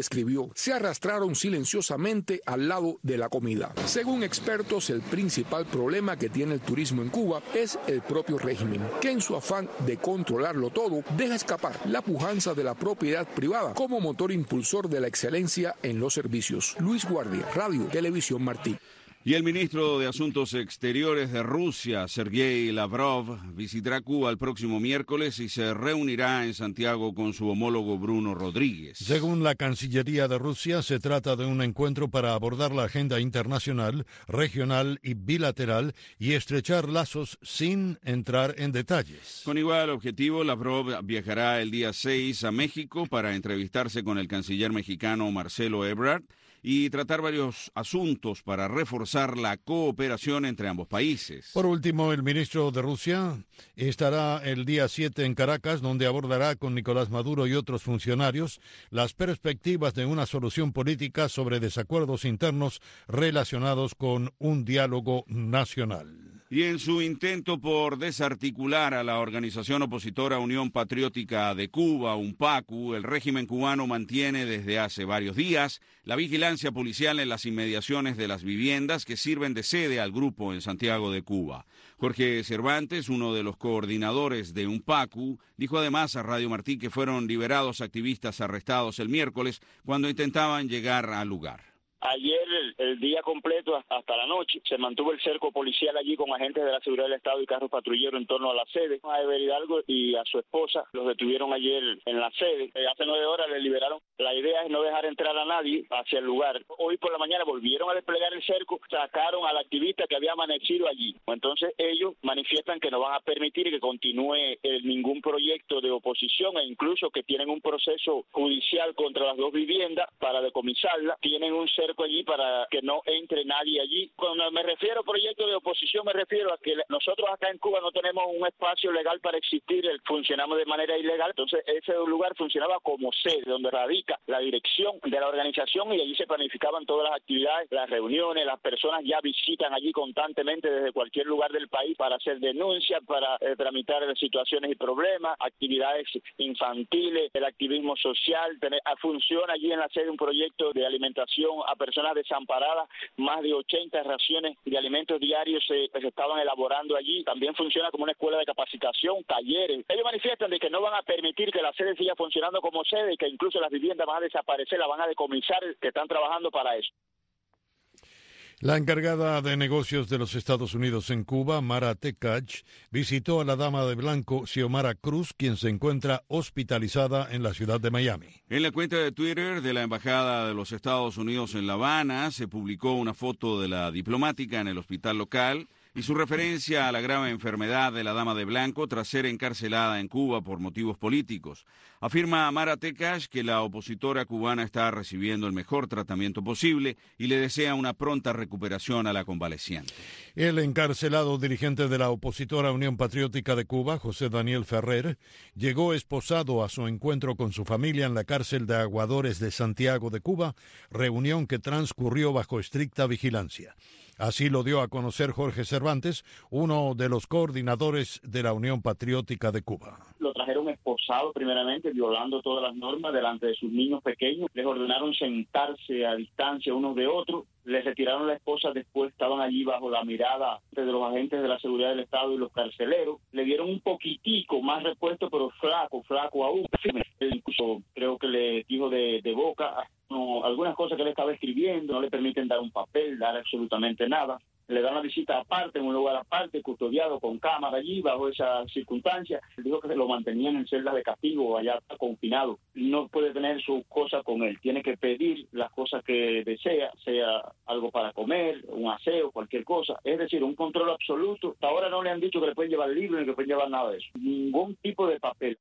se arrastraron silenciosamente al lado de la comida. Según expertos, el principal problema que tiene el turismo en Cuba es el propio régimen, que en su afán de controlarlo todo, deja escapar la pujanza de la propiedad privada como motor impulsor de la excelencia en los servicios. Luis Guardia, Radio Televisión Martí. Y el ministro de Asuntos Exteriores de Rusia, Sergei Lavrov, visitará Cuba el próximo miércoles y se reunirá en Santiago con su homólogo Bruno Rodríguez. Según la Cancillería de Rusia, se trata de un encuentro para abordar la agenda internacional, regional y bilateral y estrechar lazos sin entrar en detalles. Con igual objetivo, Lavrov viajará el día seis a México para entrevistarse con el canciller mexicano Marcelo Ebrard y tratar varios asuntos para reforzar la cooperación entre ambos países. Por último, el ministro de Rusia estará el día siete en Caracas, donde abordará con Nicolás Maduro y otros funcionarios las perspectivas de una solución política sobre desacuerdos internos relacionados con un diálogo nacional. Y en su intento por desarticular a la organización opositora Unión Patriótica de Cuba, UNPACU, el régimen cubano mantiene desde hace varios días la vigilancia policial en las inmediaciones de las viviendas que sirven de sede al grupo en Santiago de Cuba. Jorge Cervantes, uno de los coordinadores de UNPACU, dijo además a Radio Martí que fueron liberados activistas arrestados el miércoles cuando intentaban llegar al lugar. Ayer, el, el día completo hasta la noche, se mantuvo el cerco policial allí con agentes de la seguridad del Estado y carros patrulleros en torno a la sede. A Eber Hidalgo y a su esposa los detuvieron ayer en la sede. Eh, hace nueve horas les liberaron. La idea es no dejar entrar a nadie hacia el lugar. Hoy por la mañana volvieron a desplegar el cerco, sacaron al activista que había amanecido allí. Entonces ellos manifiestan que no van a permitir que continúe eh, ningún proyecto de oposición e incluso que tienen un proceso judicial contra las dos viviendas para decomisarla. Tienen un cerco allí para que no entre nadie allí. Cuando me refiero a proyectos de oposición, me refiero a que nosotros acá en Cuba no tenemos un espacio legal para existir, funcionamos de manera ilegal, entonces ese lugar funcionaba como sede, donde radica la dirección de la organización y allí se planificaban todas las actividades, las reuniones, las personas ya visitan allí constantemente desde cualquier lugar del país para hacer denuncias, para eh, tramitar situaciones y problemas, actividades infantiles, el activismo social, tener, funciona allí en la sede un proyecto de alimentación a personas desamparadas, más de ochenta raciones de alimentos diarios se, se estaban elaborando allí. También funciona como una escuela de capacitación, talleres. Ellos manifiestan de que no van a permitir que la sede siga funcionando como sede y que incluso las viviendas van a desaparecer, las van a decomisar, que están trabajando para eso. La encargada de negocios de los Estados Unidos en Cuba, Mara Tekach, visitó a la dama de blanco Xiomara Cruz, quien se encuentra hospitalizada en la ciudad de Miami. En la cuenta de Twitter de la Embajada de los Estados Unidos en La Habana se publicó una foto de la diplomática en el hospital local y su referencia a la grave enfermedad de la dama de blanco tras ser encarcelada en Cuba por motivos políticos. Afirma Mara Tekach que la opositora cubana está recibiendo el mejor tratamiento posible y le desea una pronta recuperación a la convaleciente. El encarcelado dirigente de la opositora Unión Patriótica de Cuba, José Daniel Ferrer, llegó esposado a su encuentro con su familia en la cárcel de Aguadores de Santiago de Cuba, reunión que transcurrió bajo estricta vigilancia. Así lo dio a conocer Jorge Cervantes, uno de los coordinadores de la Unión Patriótica de Cuba. Lo trajeron esposado primeramente, violando todas las normas delante de sus niños pequeños. Les ordenaron sentarse a distancia unos de otros. Les retiraron la esposa, después estaban allí bajo la mirada de los agentes de la seguridad del Estado y los carceleros. Le dieron un poquitico más repuesto, pero flaco, flaco aún. Incluso creo que le dijo de, de boca no, algunas cosas que él estaba escribiendo, no le permiten dar un papel, dar absolutamente nada. Le dan la visita aparte, en un lugar aparte, custodiado con cámara allí, bajo esas circunstancias. Él dijo que se lo mantenían en celdas de castigo, allá confinado. No puede tener sus cosas con él. Tiene que pedir las cosas que desea, sea algo para comer, un aseo, cualquier cosa. Es decir, un control absoluto. Hasta ahora no le han dicho que le pueden llevar libros ni que pueden llevar nada de eso. Ningún tipo de papel.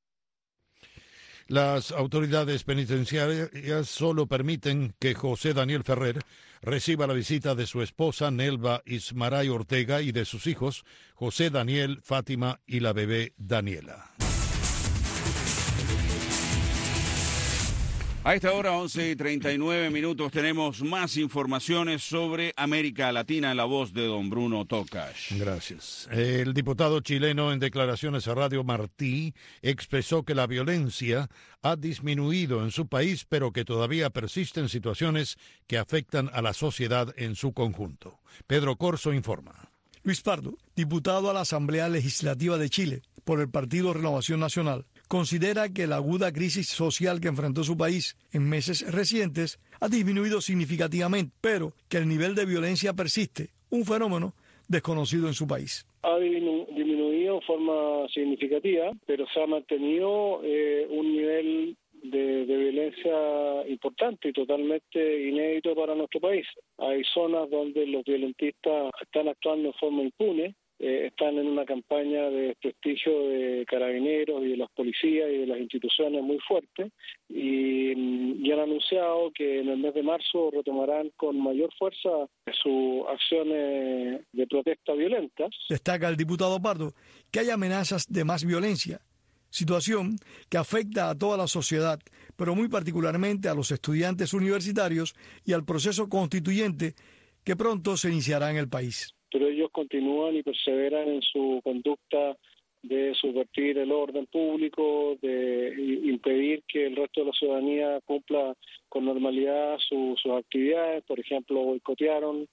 Las autoridades penitenciarias solo permiten que José Daniel Ferrer reciba la visita de su esposa Nelva Ismaray Ortega y de sus hijos José Daniel, Fátima y la bebé Daniela. A esta hora, once y treinta y nueve minutos, tenemos más informaciones sobre América Latina en la voz de don Bruno Tocash. Gracias. El diputado chileno, en declaraciones a Radio Martí, expresó que la violencia ha disminuido en su país, pero que todavía persisten situaciones que afectan a la sociedad en su conjunto. Pedro Corso informa. Luis Pardo, diputado a la Asamblea Legislativa de Chile por el Partido Renovación Nacional, considera que la aguda crisis social que enfrentó su país en meses recientes ha disminuido significativamente, pero que el nivel de violencia persiste, un fenómeno desconocido en su país. Ha disminuido de forma significativa, pero se ha mantenido eh, un nivel de, de violencia importante y totalmente inédito para nuestro país. Hay zonas donde los violentistas están actuando de forma impune. Eh, están en una campaña de desprestigio de carabineros y de las policías y de las instituciones muy fuerte y, y han anunciado que en el mes de marzo retomarán con mayor fuerza sus acciones de protesta violentas. Destaca el diputado Pardo que hay amenazas de más violencia, situación que afecta a toda la sociedad, pero muy particularmente a los estudiantes universitarios y al proceso constituyente que pronto se iniciará en el país. Pero ellos continúan y perseveran en su conducta de subvertir el orden público, de impedir que el resto de la ciudadanía cumpla con normalidad su, sus actividades. Por ejemplo, boicotearon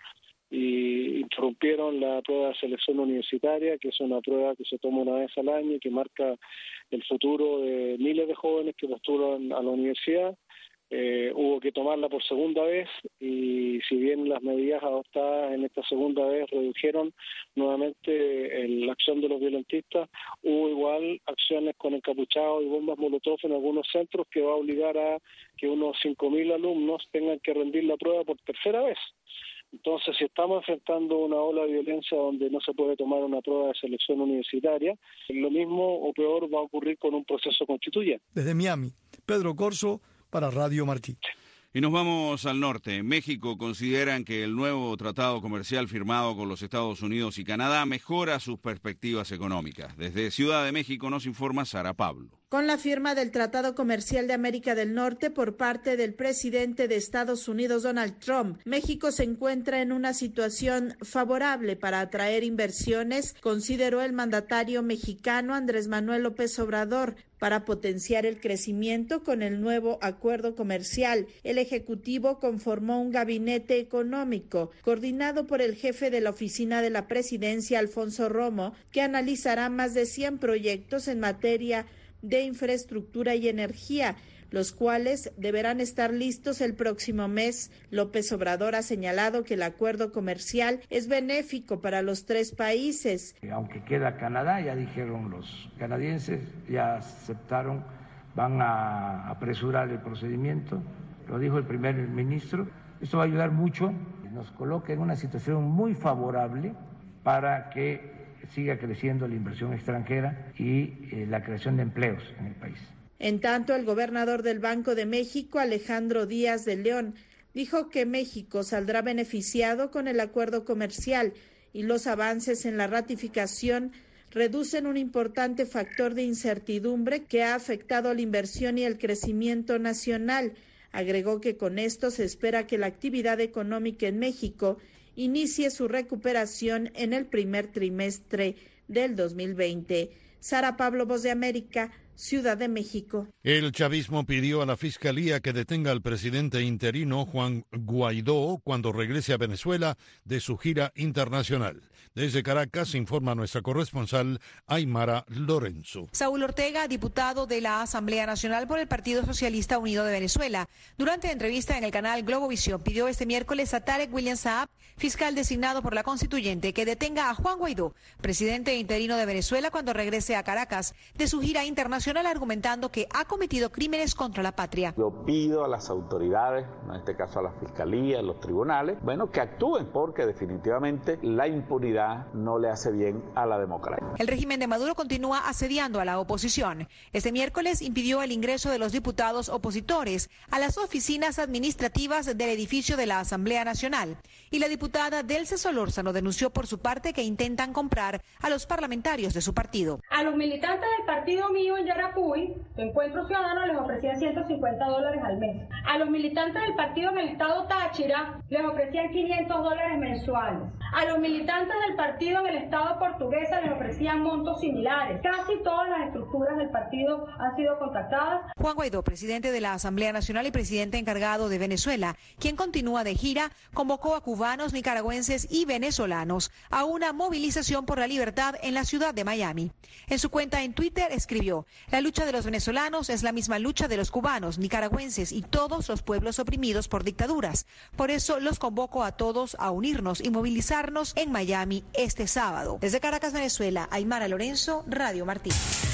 y interrumpieron la prueba de selección universitaria, que es una prueba que se toma una vez al año y que marca el futuro de miles de jóvenes que postulan a la universidad. Eh, hubo que tomarla por segunda vez y si bien las medidas adoptadas en esta segunda vez redujeron nuevamente el, la acción de los violentistas, hubo igual acciones con encapuchados y bombas molotov en algunos centros que va a obligar a que unos cinco mil alumnos tengan que rendir la prueba por tercera vez. Entonces, si estamos enfrentando una ola de violencia donde no se puede tomar una prueba de selección universitaria, lo mismo o peor va a ocurrir con un proceso constituyente. Desde Miami, Pedro Corso, para Radio Martí. Y nos vamos al norte. En México consideran que el nuevo tratado comercial firmado con los Estados Unidos y Canadá mejora sus perspectivas económicas. Desde Ciudad de México nos informa Sara Pablo. Con la firma del Tratado Comercial de América del Norte por parte del presidente de Estados Unidos, Donald Trump, México se encuentra en una situación favorable para atraer inversiones, consideró el mandatario mexicano Andrés Manuel López Obrador. Para potenciar el crecimiento con el nuevo acuerdo comercial, el Ejecutivo conformó un gabinete económico coordinado por el jefe de la oficina de la presidencia, Alfonso Romo, que analizará más de cien proyectos en materia de infraestructura y energía, los cuales deberán estar listos el próximo mes. López Obrador ha señalado que el acuerdo comercial es benéfico para los tres países. Aunque queda Canadá, ya dijeron los canadienses, ya aceptaron, van a apresurar el procedimiento, lo dijo el primer ministro. Esto va a ayudar mucho, nos coloca en una situación muy favorable para que siga creciendo la inversión extranjera y eh, la creación de empleos en el país. En tanto, el gobernador del Banco de México, Alejandro Díaz de León, dijo que México saldrá beneficiado con el acuerdo comercial y los avances en la ratificación reducen un importante factor de incertidumbre que ha afectado la inversión y el crecimiento nacional. Agregó que con esto se espera que la actividad económica en México inicie su recuperación en el primer trimestre del dos mil veinte. Sara Pablo, Voz de América, Ciudad de México. El chavismo pidió a la Fiscalía que detenga al presidente interino Juan Guaidó cuando regrese a Venezuela de su gira internacional. Desde Caracas informa nuestra corresponsal Aymara Lorenzo. Saúl Ortega, diputado de la Asamblea Nacional por el Partido Socialista Unido de Venezuela, durante entrevista en el canal Globovisión, pidió este miércoles a Tarek William Saab, fiscal designado por la Constituyente, que detenga a Juan Guaidó, presidente interino de Venezuela, cuando regrese a Caracas de su gira internacional, argumentando que ha cometido crímenes contra la patria. Yo pido a las autoridades, en este caso a la Fiscalía, a los tribunales, bueno, que actúen porque definitivamente la impunidad no le hace bien a la democracia. El régimen de Maduro continúa asediando a la oposición. Este miércoles impidió el ingreso de los diputados opositores a las oficinas administrativas del edificio de la Asamblea Nacional. Y la diputada Delce Solórzano denunció por su parte que intentan comprar a los parlamentarios de su partido. A los militantes del partido mío ya Yaracuy, de Encuentro Ciudadano, les ofrecían ciento cincuenta dólares al mes. A los militantes del partido en el estado Táchira les ofrecían quinientos dólares mensuales. A los militantes del partido en el estado Portuguesa les ofrecían montos similares. Casi todas las estructuras del partido han sido contactadas. Juan Guaidó, presidente de la Asamblea Nacional y presidente encargado de Venezuela, quien continúa de gira, convocó a cubanos, nicaragüenses y venezolanos a una movilización por la libertad en la ciudad de Miami. En su cuenta en Twitter escribió: la lucha de los venezolanos es la misma lucha de los cubanos, nicaragüenses y todos los pueblos oprimidos por dictaduras. Por eso los convoco a todos a unirnos y movilizarnos en Miami este sábado. Desde Caracas, Venezuela, Aymara Lorenzo, Radio Martí.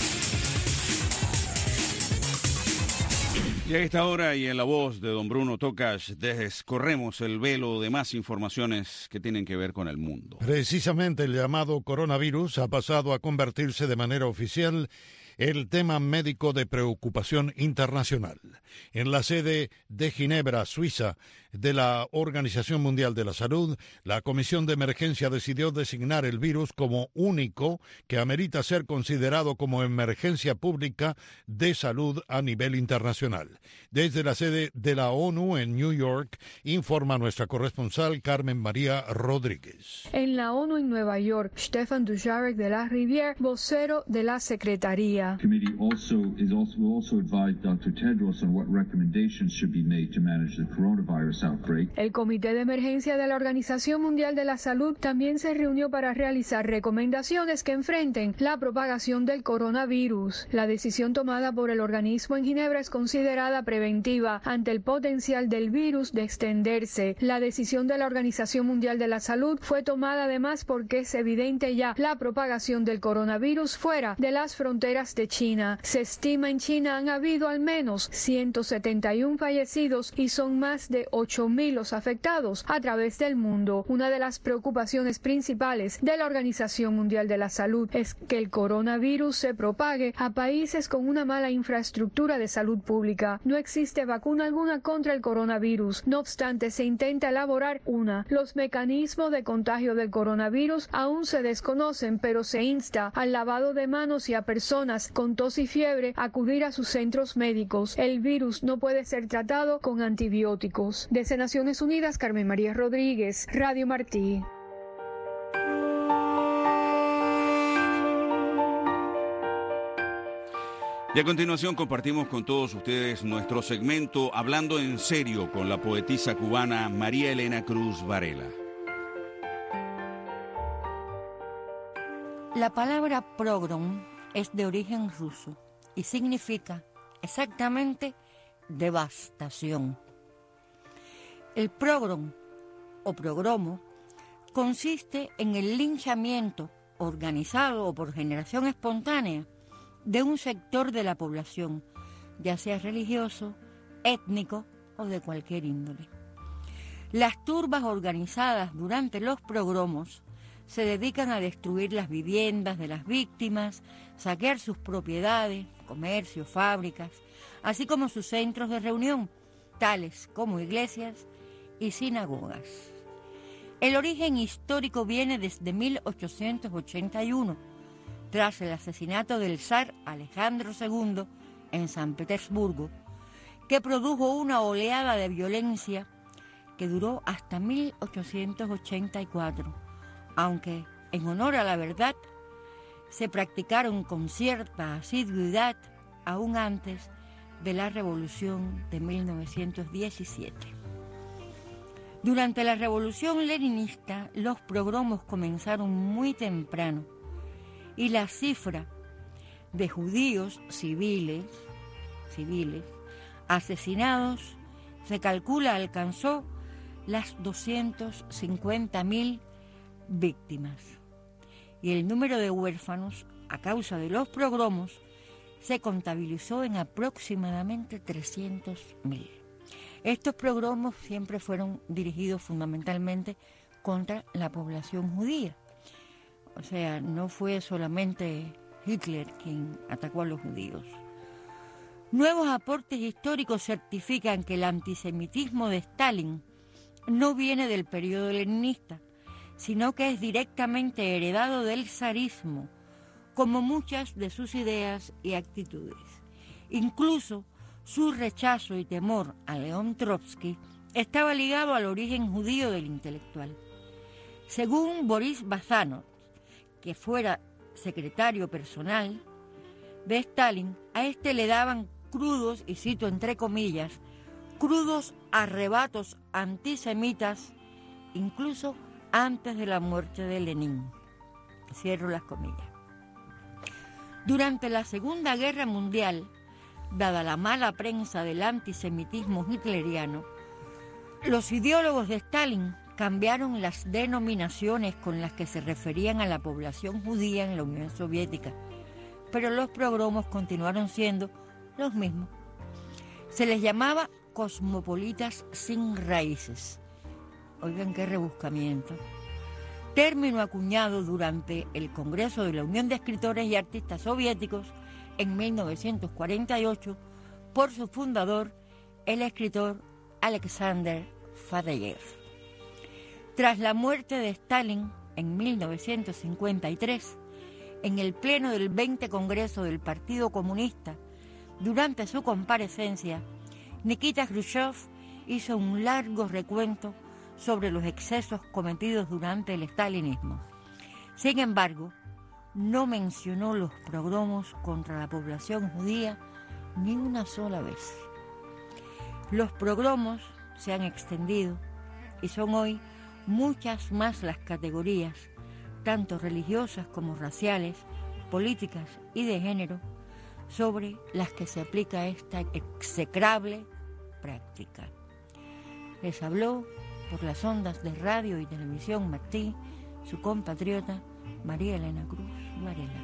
Y a esta hora y en la voz de don Bruno Tocas, descorremos el velo de más informaciones que tienen que ver con el mundo. Precisamente el llamado coronavirus ha pasado a convertirse de manera oficial el tema médico de preocupación internacional. En la sede de Ginebra, Suiza, de la Organización Mundial de la Salud, la Comisión de Emergencia decidió designar el virus como único que amerita ser considerado como emergencia pública de salud a nivel internacional. Desde la sede de la ONU en New York, informa nuestra corresponsal Carmen María Rodríguez. En la ONU en Nueva York, Stefan Dujarric de la Rivière, vocero de la Secretaría. Committee also is also will also advise doctor Tedros on what recommendations should be made to manage the coronavirus outbreak. El Comité de Emergencia de la Organización Mundial de la Salud también se reunió para realizar recomendaciones que enfrenten la propagación del coronavirus. La decisión tomada por el organismo en Ginebra es considerada preventiva ante el potencial del virus de extenderse. La decisión de la Organización Mundial de la Salud fue tomada además porque es evidente ya la propagación del coronavirus fuera de las fronteras de China. Se estima en China han habido al menos ciento setenta y uno fallecidos y son más de ocho mil los afectados a través del mundo. Una de las preocupaciones principales de la Organización Mundial de la Salud es que el coronavirus se propague a países con una mala infraestructura de salud pública. No existe vacuna alguna contra el coronavirus. No obstante, se intenta elaborar una. Los mecanismos de contagio del coronavirus aún se desconocen, pero se insta al lavado de manos y a personas con tos y fiebre a acudir a sus centros médicos. El virus no puede ser tratado con antibióticos. Desde Naciones Unidas, Carmen María Rodríguez, Radio Martí. Y a continuación compartimos con todos ustedes nuestro segmento Hablando en Serio con la poetisa cubana María Elena Cruz Varela. La palabra pogrom es de origen ruso y significa exactamente devastación. El pogrom o pogromo consiste en el linchamiento organizado o por generación espontánea de un sector de la población, ya sea religioso, étnico o de cualquier índole. Las turbas organizadas durante los pogromos se dedican a destruir las viviendas de las víctimas, saquear sus propiedades, comercios, fábricas, así como sus centros de reunión, tales como iglesias y sinagogas. El origen histórico viene desde mil ochocientos ochenta y uno, tras el asesinato del zar Alejandro segundo en San Petersburgo, que produjo una oleada de violencia que duró hasta mil ochocientos ochenta y cuatro, aunque, en honor a la verdad, se practicaron con cierta asiduidad aún antes de la Revolución de mil novecientos diecisiete. Durante la Revolución Leninista, los pogromos comenzaron muy temprano y la cifra de judíos civiles, civiles asesinados se calcula alcanzó las doscientas cincuenta mil víctimas, y el número de huérfanos a causa de los pogromos se contabilizó en aproximadamente trescientos mil. Estos pogromos siempre fueron dirigidos fundamentalmente contra la población judía. O sea, no fue solamente Hitler quien atacó a los judíos. Nuevos aportes históricos certifican que el antisemitismo de Stalin no viene del periodo leninista, sino que es directamente heredado del zarismo, como muchas de sus ideas y actitudes. Incluso su rechazo y temor a León Trotsky estaba ligado al origen judío del intelectual. Según Boris Bazanov, que fuera secretario personal de Stalin, a este le daban crudos, y cito entre comillas, crudos arrebatos antisemitas, incluso antes de la muerte de Lenin. Cierro las comillas. Durante la Segunda Guerra Mundial, dada la mala prensa del antisemitismo hitleriano, los ideólogos de Stalin cambiaron las denominaciones con las que se referían a la población judía en la Unión Soviética, pero los pogromos continuaron siendo los mismos. Se les llamaba cosmopolitas sin raíces. Oigan qué rebuscamiento. Término acuñado durante el Congreso de la Unión de Escritores y Artistas Soviéticos en mil novecientos cuarenta y ocho por su fundador, el escritor Alexander Fadeyev. Tras la muerte de Stalin en mil novecientos cincuenta y tres, en el pleno del veinte Congreso del Partido Comunista, durante su comparecencia, Nikita Khrushchev hizo un largo recuento sobre los excesos cometidos durante el stalinismo. Sin embargo, no mencionó los pogromos contra la población judía ni una sola vez. Los pogromos se han extendido y son hoy muchas más las categorías, tanto religiosas como raciales, políticas y de género, sobre las que se aplica esta execrable práctica. Les habló por las ondas de radio y televisión Martí, su compatriota María Elena Cruz Varela.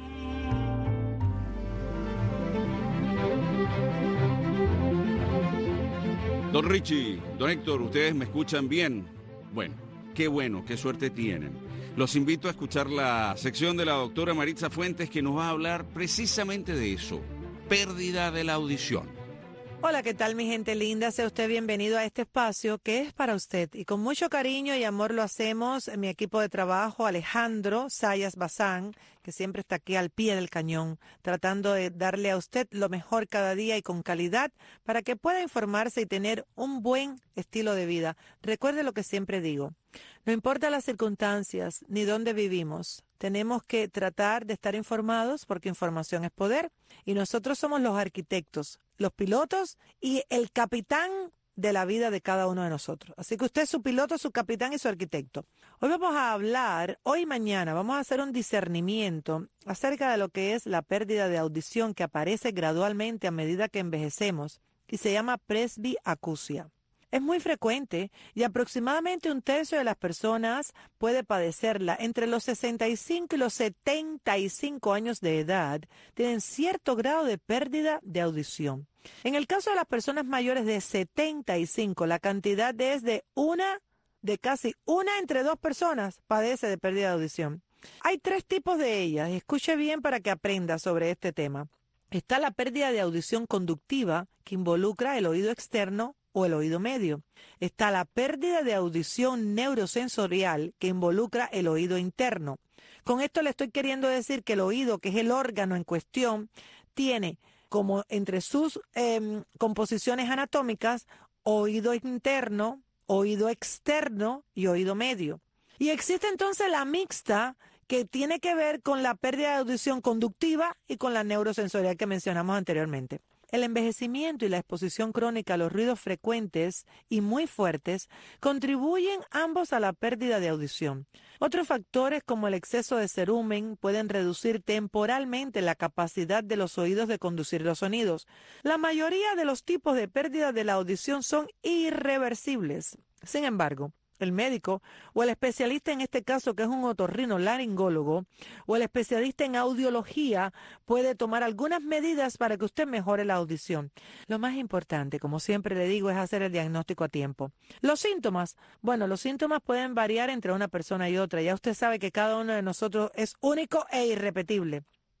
Don Richie, don Héctor, ¿ustedes me escuchan bien? Bueno, qué bueno, qué suerte tienen. Los invito a escuchar la sección de la doctora Maritza Fuentes, que nos va a hablar precisamente de eso, pérdida de la audición. Hola, ¿qué tal mi gente linda? Sea usted bienvenido a este espacio que es para usted. Y con mucho cariño y amor lo hacemos mi equipo de trabajo, Alejandro Sayas Bazán, que siempre está aquí al pie del cañón, tratando de darle a usted lo mejor cada día y con calidad para que pueda informarse y tener un buen estilo de vida. Recuerde lo que siempre digo. No importa las circunstancias ni dónde vivimos, tenemos que tratar de estar informados porque información es poder y nosotros somos los arquitectos, los pilotos y el capitán de la vida de cada uno de nosotros. Así que usted es su piloto, su capitán y su arquitecto. Hoy vamos a hablar, hoy y mañana, vamos a hacer un discernimiento acerca de lo que es la pérdida de audición que aparece gradualmente a medida que envejecemos y se llama presbiacusia. Es muy frecuente y aproximadamente un tercio de las personas puede padecerla. Entre los sesenta y cinco y los setenta y cinco años de edad tienen cierto grado de pérdida de audición. En el caso de las personas mayores de setenta y cinco, la cantidad es de una, de casi una entre dos personas padece de pérdida de audición. Hay tres tipos de ellas. Escuche bien para que aprenda sobre este tema. Está la pérdida de audición conductiva, que involucra el oído externo o el oído medio. Está la pérdida de audición neurosensorial, que involucra el oído interno. Con esto le estoy queriendo decir que el oído, que es el órgano en cuestión, tiene como entre sus eh, composiciones anatómicas oído interno, oído externo y oído medio. Y existe entonces la mixta, que tiene que ver con la pérdida de audición conductiva y con la neurosensorial que mencionamos anteriormente. El envejecimiento y la exposición crónica a los ruidos frecuentes y muy fuertes contribuyen ambos a la pérdida de audición. Otros factores como el exceso de cerumen pueden reducir temporalmente la capacidad de los oídos de conducir los sonidos. La mayoría de los tipos de pérdida de la audición son irreversibles. Sin embargo, el médico o el especialista, en este caso que es un otorrinolaringólogo, o el especialista en audiología puede tomar algunas medidas para que usted mejore la audición. Lo más importante, como siempre le digo, es hacer el diagnóstico a tiempo. Los síntomas, bueno, los síntomas pueden variar entre una persona y otra. Ya usted sabe que cada uno de nosotros es único e irrepetible.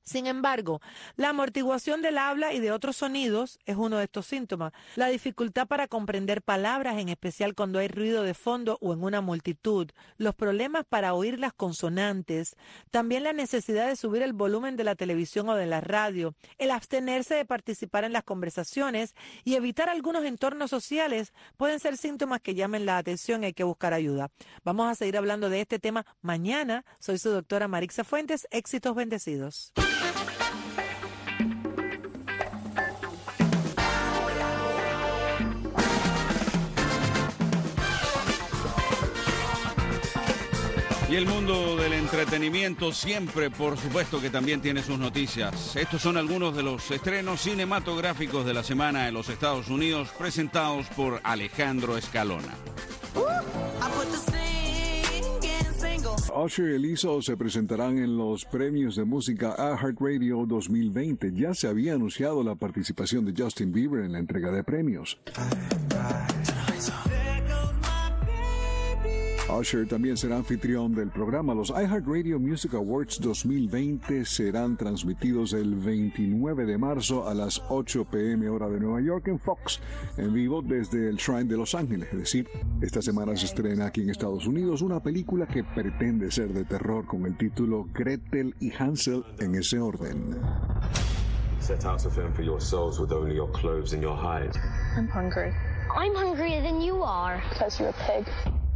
Sin embargo, la amortiguación del habla y de otros sonidos es uno de estos síntomas. La dificultad para comprender palabras, en especial cuando hay ruido de fondo o en una multitud. Los problemas para oír las consonantes. También la necesidad de subir el volumen de la televisión o de la radio. El abstenerse de participar en las conversaciones y evitar algunos entornos sociales pueden ser síntomas que llamen la atención y hay que buscar ayuda. Vamos a seguir hablando de este tema mañana. Soy su doctora Marixa Fuentes. Éxitos bendecidos. Y el mundo del entretenimiento siempre, por supuesto, que también tiene sus noticias. Estos son algunos de los estrenos cinematográficos de la semana en los Estados Unidos, presentados por Alejandro Escalona. Usher y Lizzo se presentarán en los premios de música iHeartRadio dos mil veinte. Ya se había anunciado la participación de Justin Bieber en la entrega de premios. Usher también será anfitrión del programa. Los iHeartRadio Music Awards dos mil veinte serán transmitidos el veintinueve de marzo a las ocho p m hora de Nueva York en Fox, en vivo desde el Shrine de Los Ángeles. Es decir, esta semana se estrena aquí en Estados Unidos una película que pretende ser de terror con el título Gretel y Hansel en ese orden. Set out to fend for yourselves with only your clothes and your hide. I'm hungry. I'm hungrier than you are. Because you're a pig.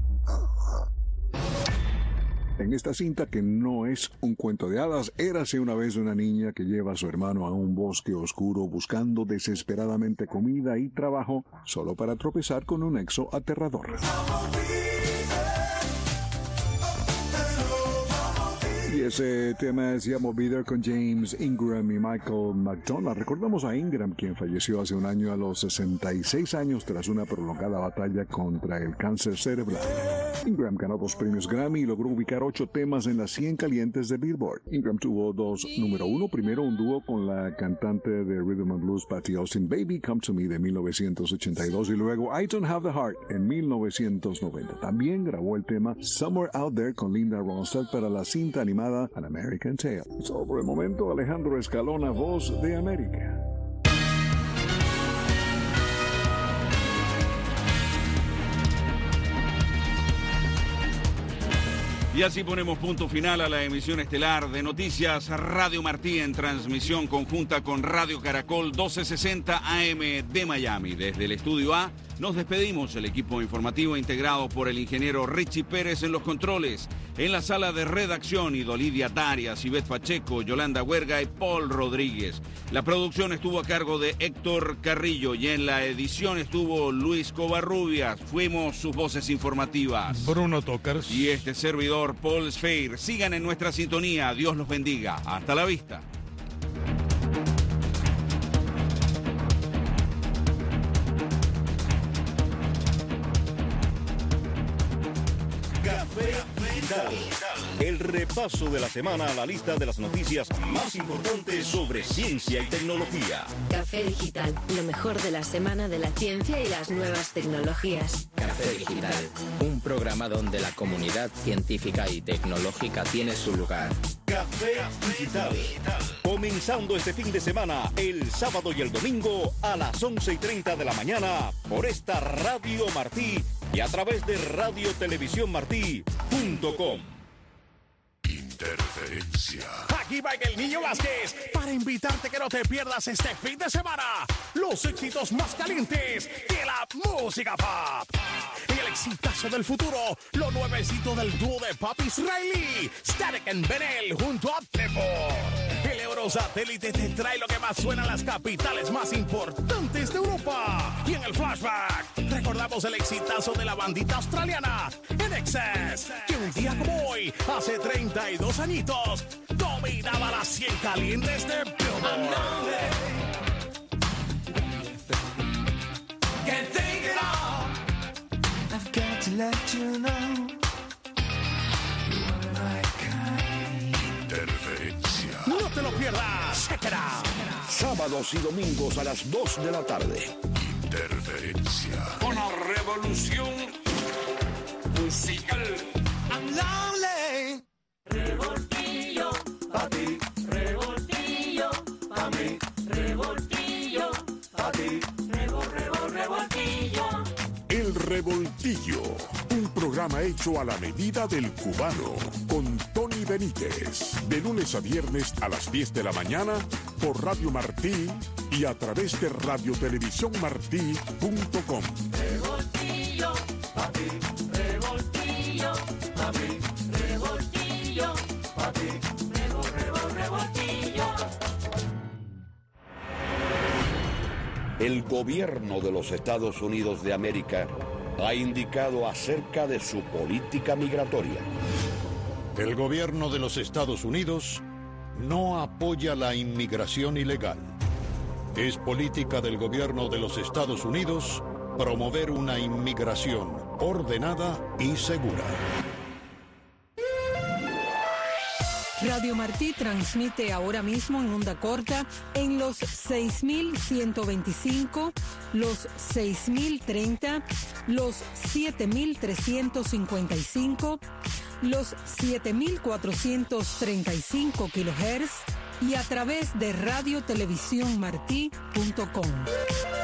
En esta cinta, que no es un cuento de hadas, érase una vez una niña que lleva a su hermano a un bosque oscuro buscando desesperadamente comida y trabajo solo para tropezar con un exo aterrador. Y ese tema se llama Be There con James Ingram y Michael McDonald. Recordamos a Ingram, quien falleció hace un año a los sesenta y seis años tras una prolongada batalla contra el cáncer cerebral. Ingram ganó dos premios Grammy y logró ubicar ocho temas en las cien calientes de Billboard. Ingram tuvo dos número uno, primero un dúo con la cantante de Rhythm and Blues Patty Austin, Baby Come to Me de mil novecientos ochenta y dos, y luego I Don't Have the Heart en mil novecientos noventa. También grabó el tema Somewhere Out There con Linda Ronstadt para la cinta animada An American Tale. Solo por el momento, Alejandro Escalona, Voz de América. Y así ponemos punto final a la emisión estelar de Noticias Radio Martí en transmisión conjunta con Radio Caracol doce sesenta A M de Miami. Desde el Estudio A nos despedimos, el equipo informativo integrado por el ingeniero Richie Pérez en los controles. En la sala de redacción, Idolidia Darias, Ivette Pacheco, Yolanda Huerga y Paul Rodríguez. La producción estuvo a cargo de Héctor Carrillo y en la edición estuvo Luis Covarrubias. Fuimos sus voces informativas, Bruno Tokars y este servidor, Paul Sfeir. Sigan en nuestra sintonía. Dios los bendiga. Hasta la vista. El repaso de la semana a la lista de las noticias más importantes sobre ciencia y tecnología. Café Digital, lo mejor de la semana de la ciencia y las nuevas tecnologías. Café Digital, un programa donde la comunidad científica y tecnológica tiene su lugar. Café Digital. Comenzando este fin de semana, el sábado y el domingo a las once y treinta de la mañana por esta Radio Martí y a través de radio televisión martí punto com. Interferencia. Aquí va el Niño Vázquez para invitarte que no te pierdas este fin de semana los éxitos más calientes de la música pop. Y el exitazo del futuro, lo nuevecito del dúo de pop israelí, Static and Benel junto a Tempo. El Eurosatélite te trae lo que más suena en las capitales más importantes de Europa. Y en el flashback, recordamos el exitazo de la bandita australiana, N X S, que un día como hoy, hace treinta y dos añitos, dominaba las cien calientes de Billboard. Can't take it all. I've got to let you know. You are my kind. Interferencia. No te lo pierdas. Check it out. Sábados y domingos a las dos de la tarde. Interferencia. Una revolución musical. I'm lonely. Revoltillo, papi, revoltillo. programa hecho a la medida del cubano, con Tony Benítez, de lunes a viernes a las diez de la mañana por Radio Martí y a través de radio televisión martí punto com. Revoltillo, papi, revoltillo, papi, revoltillo, papi, revol, revol, revoltillo. El gobierno de los Estados Unidos de América ha indicado acerca de su política migratoria. El gobierno de los Estados Unidos no apoya la inmigración ilegal. Es política del gobierno de los Estados Unidos promover una inmigración ordenada y segura. Radio Martí transmite ahora mismo en onda corta en los seis mil ciento veinticinco, los seis mil treinta, los siete mil trescientos cincuenta y cinco, los siete mil cuatrocientos treinta y cinco kilohertz y a través de radio televisión martí punto com.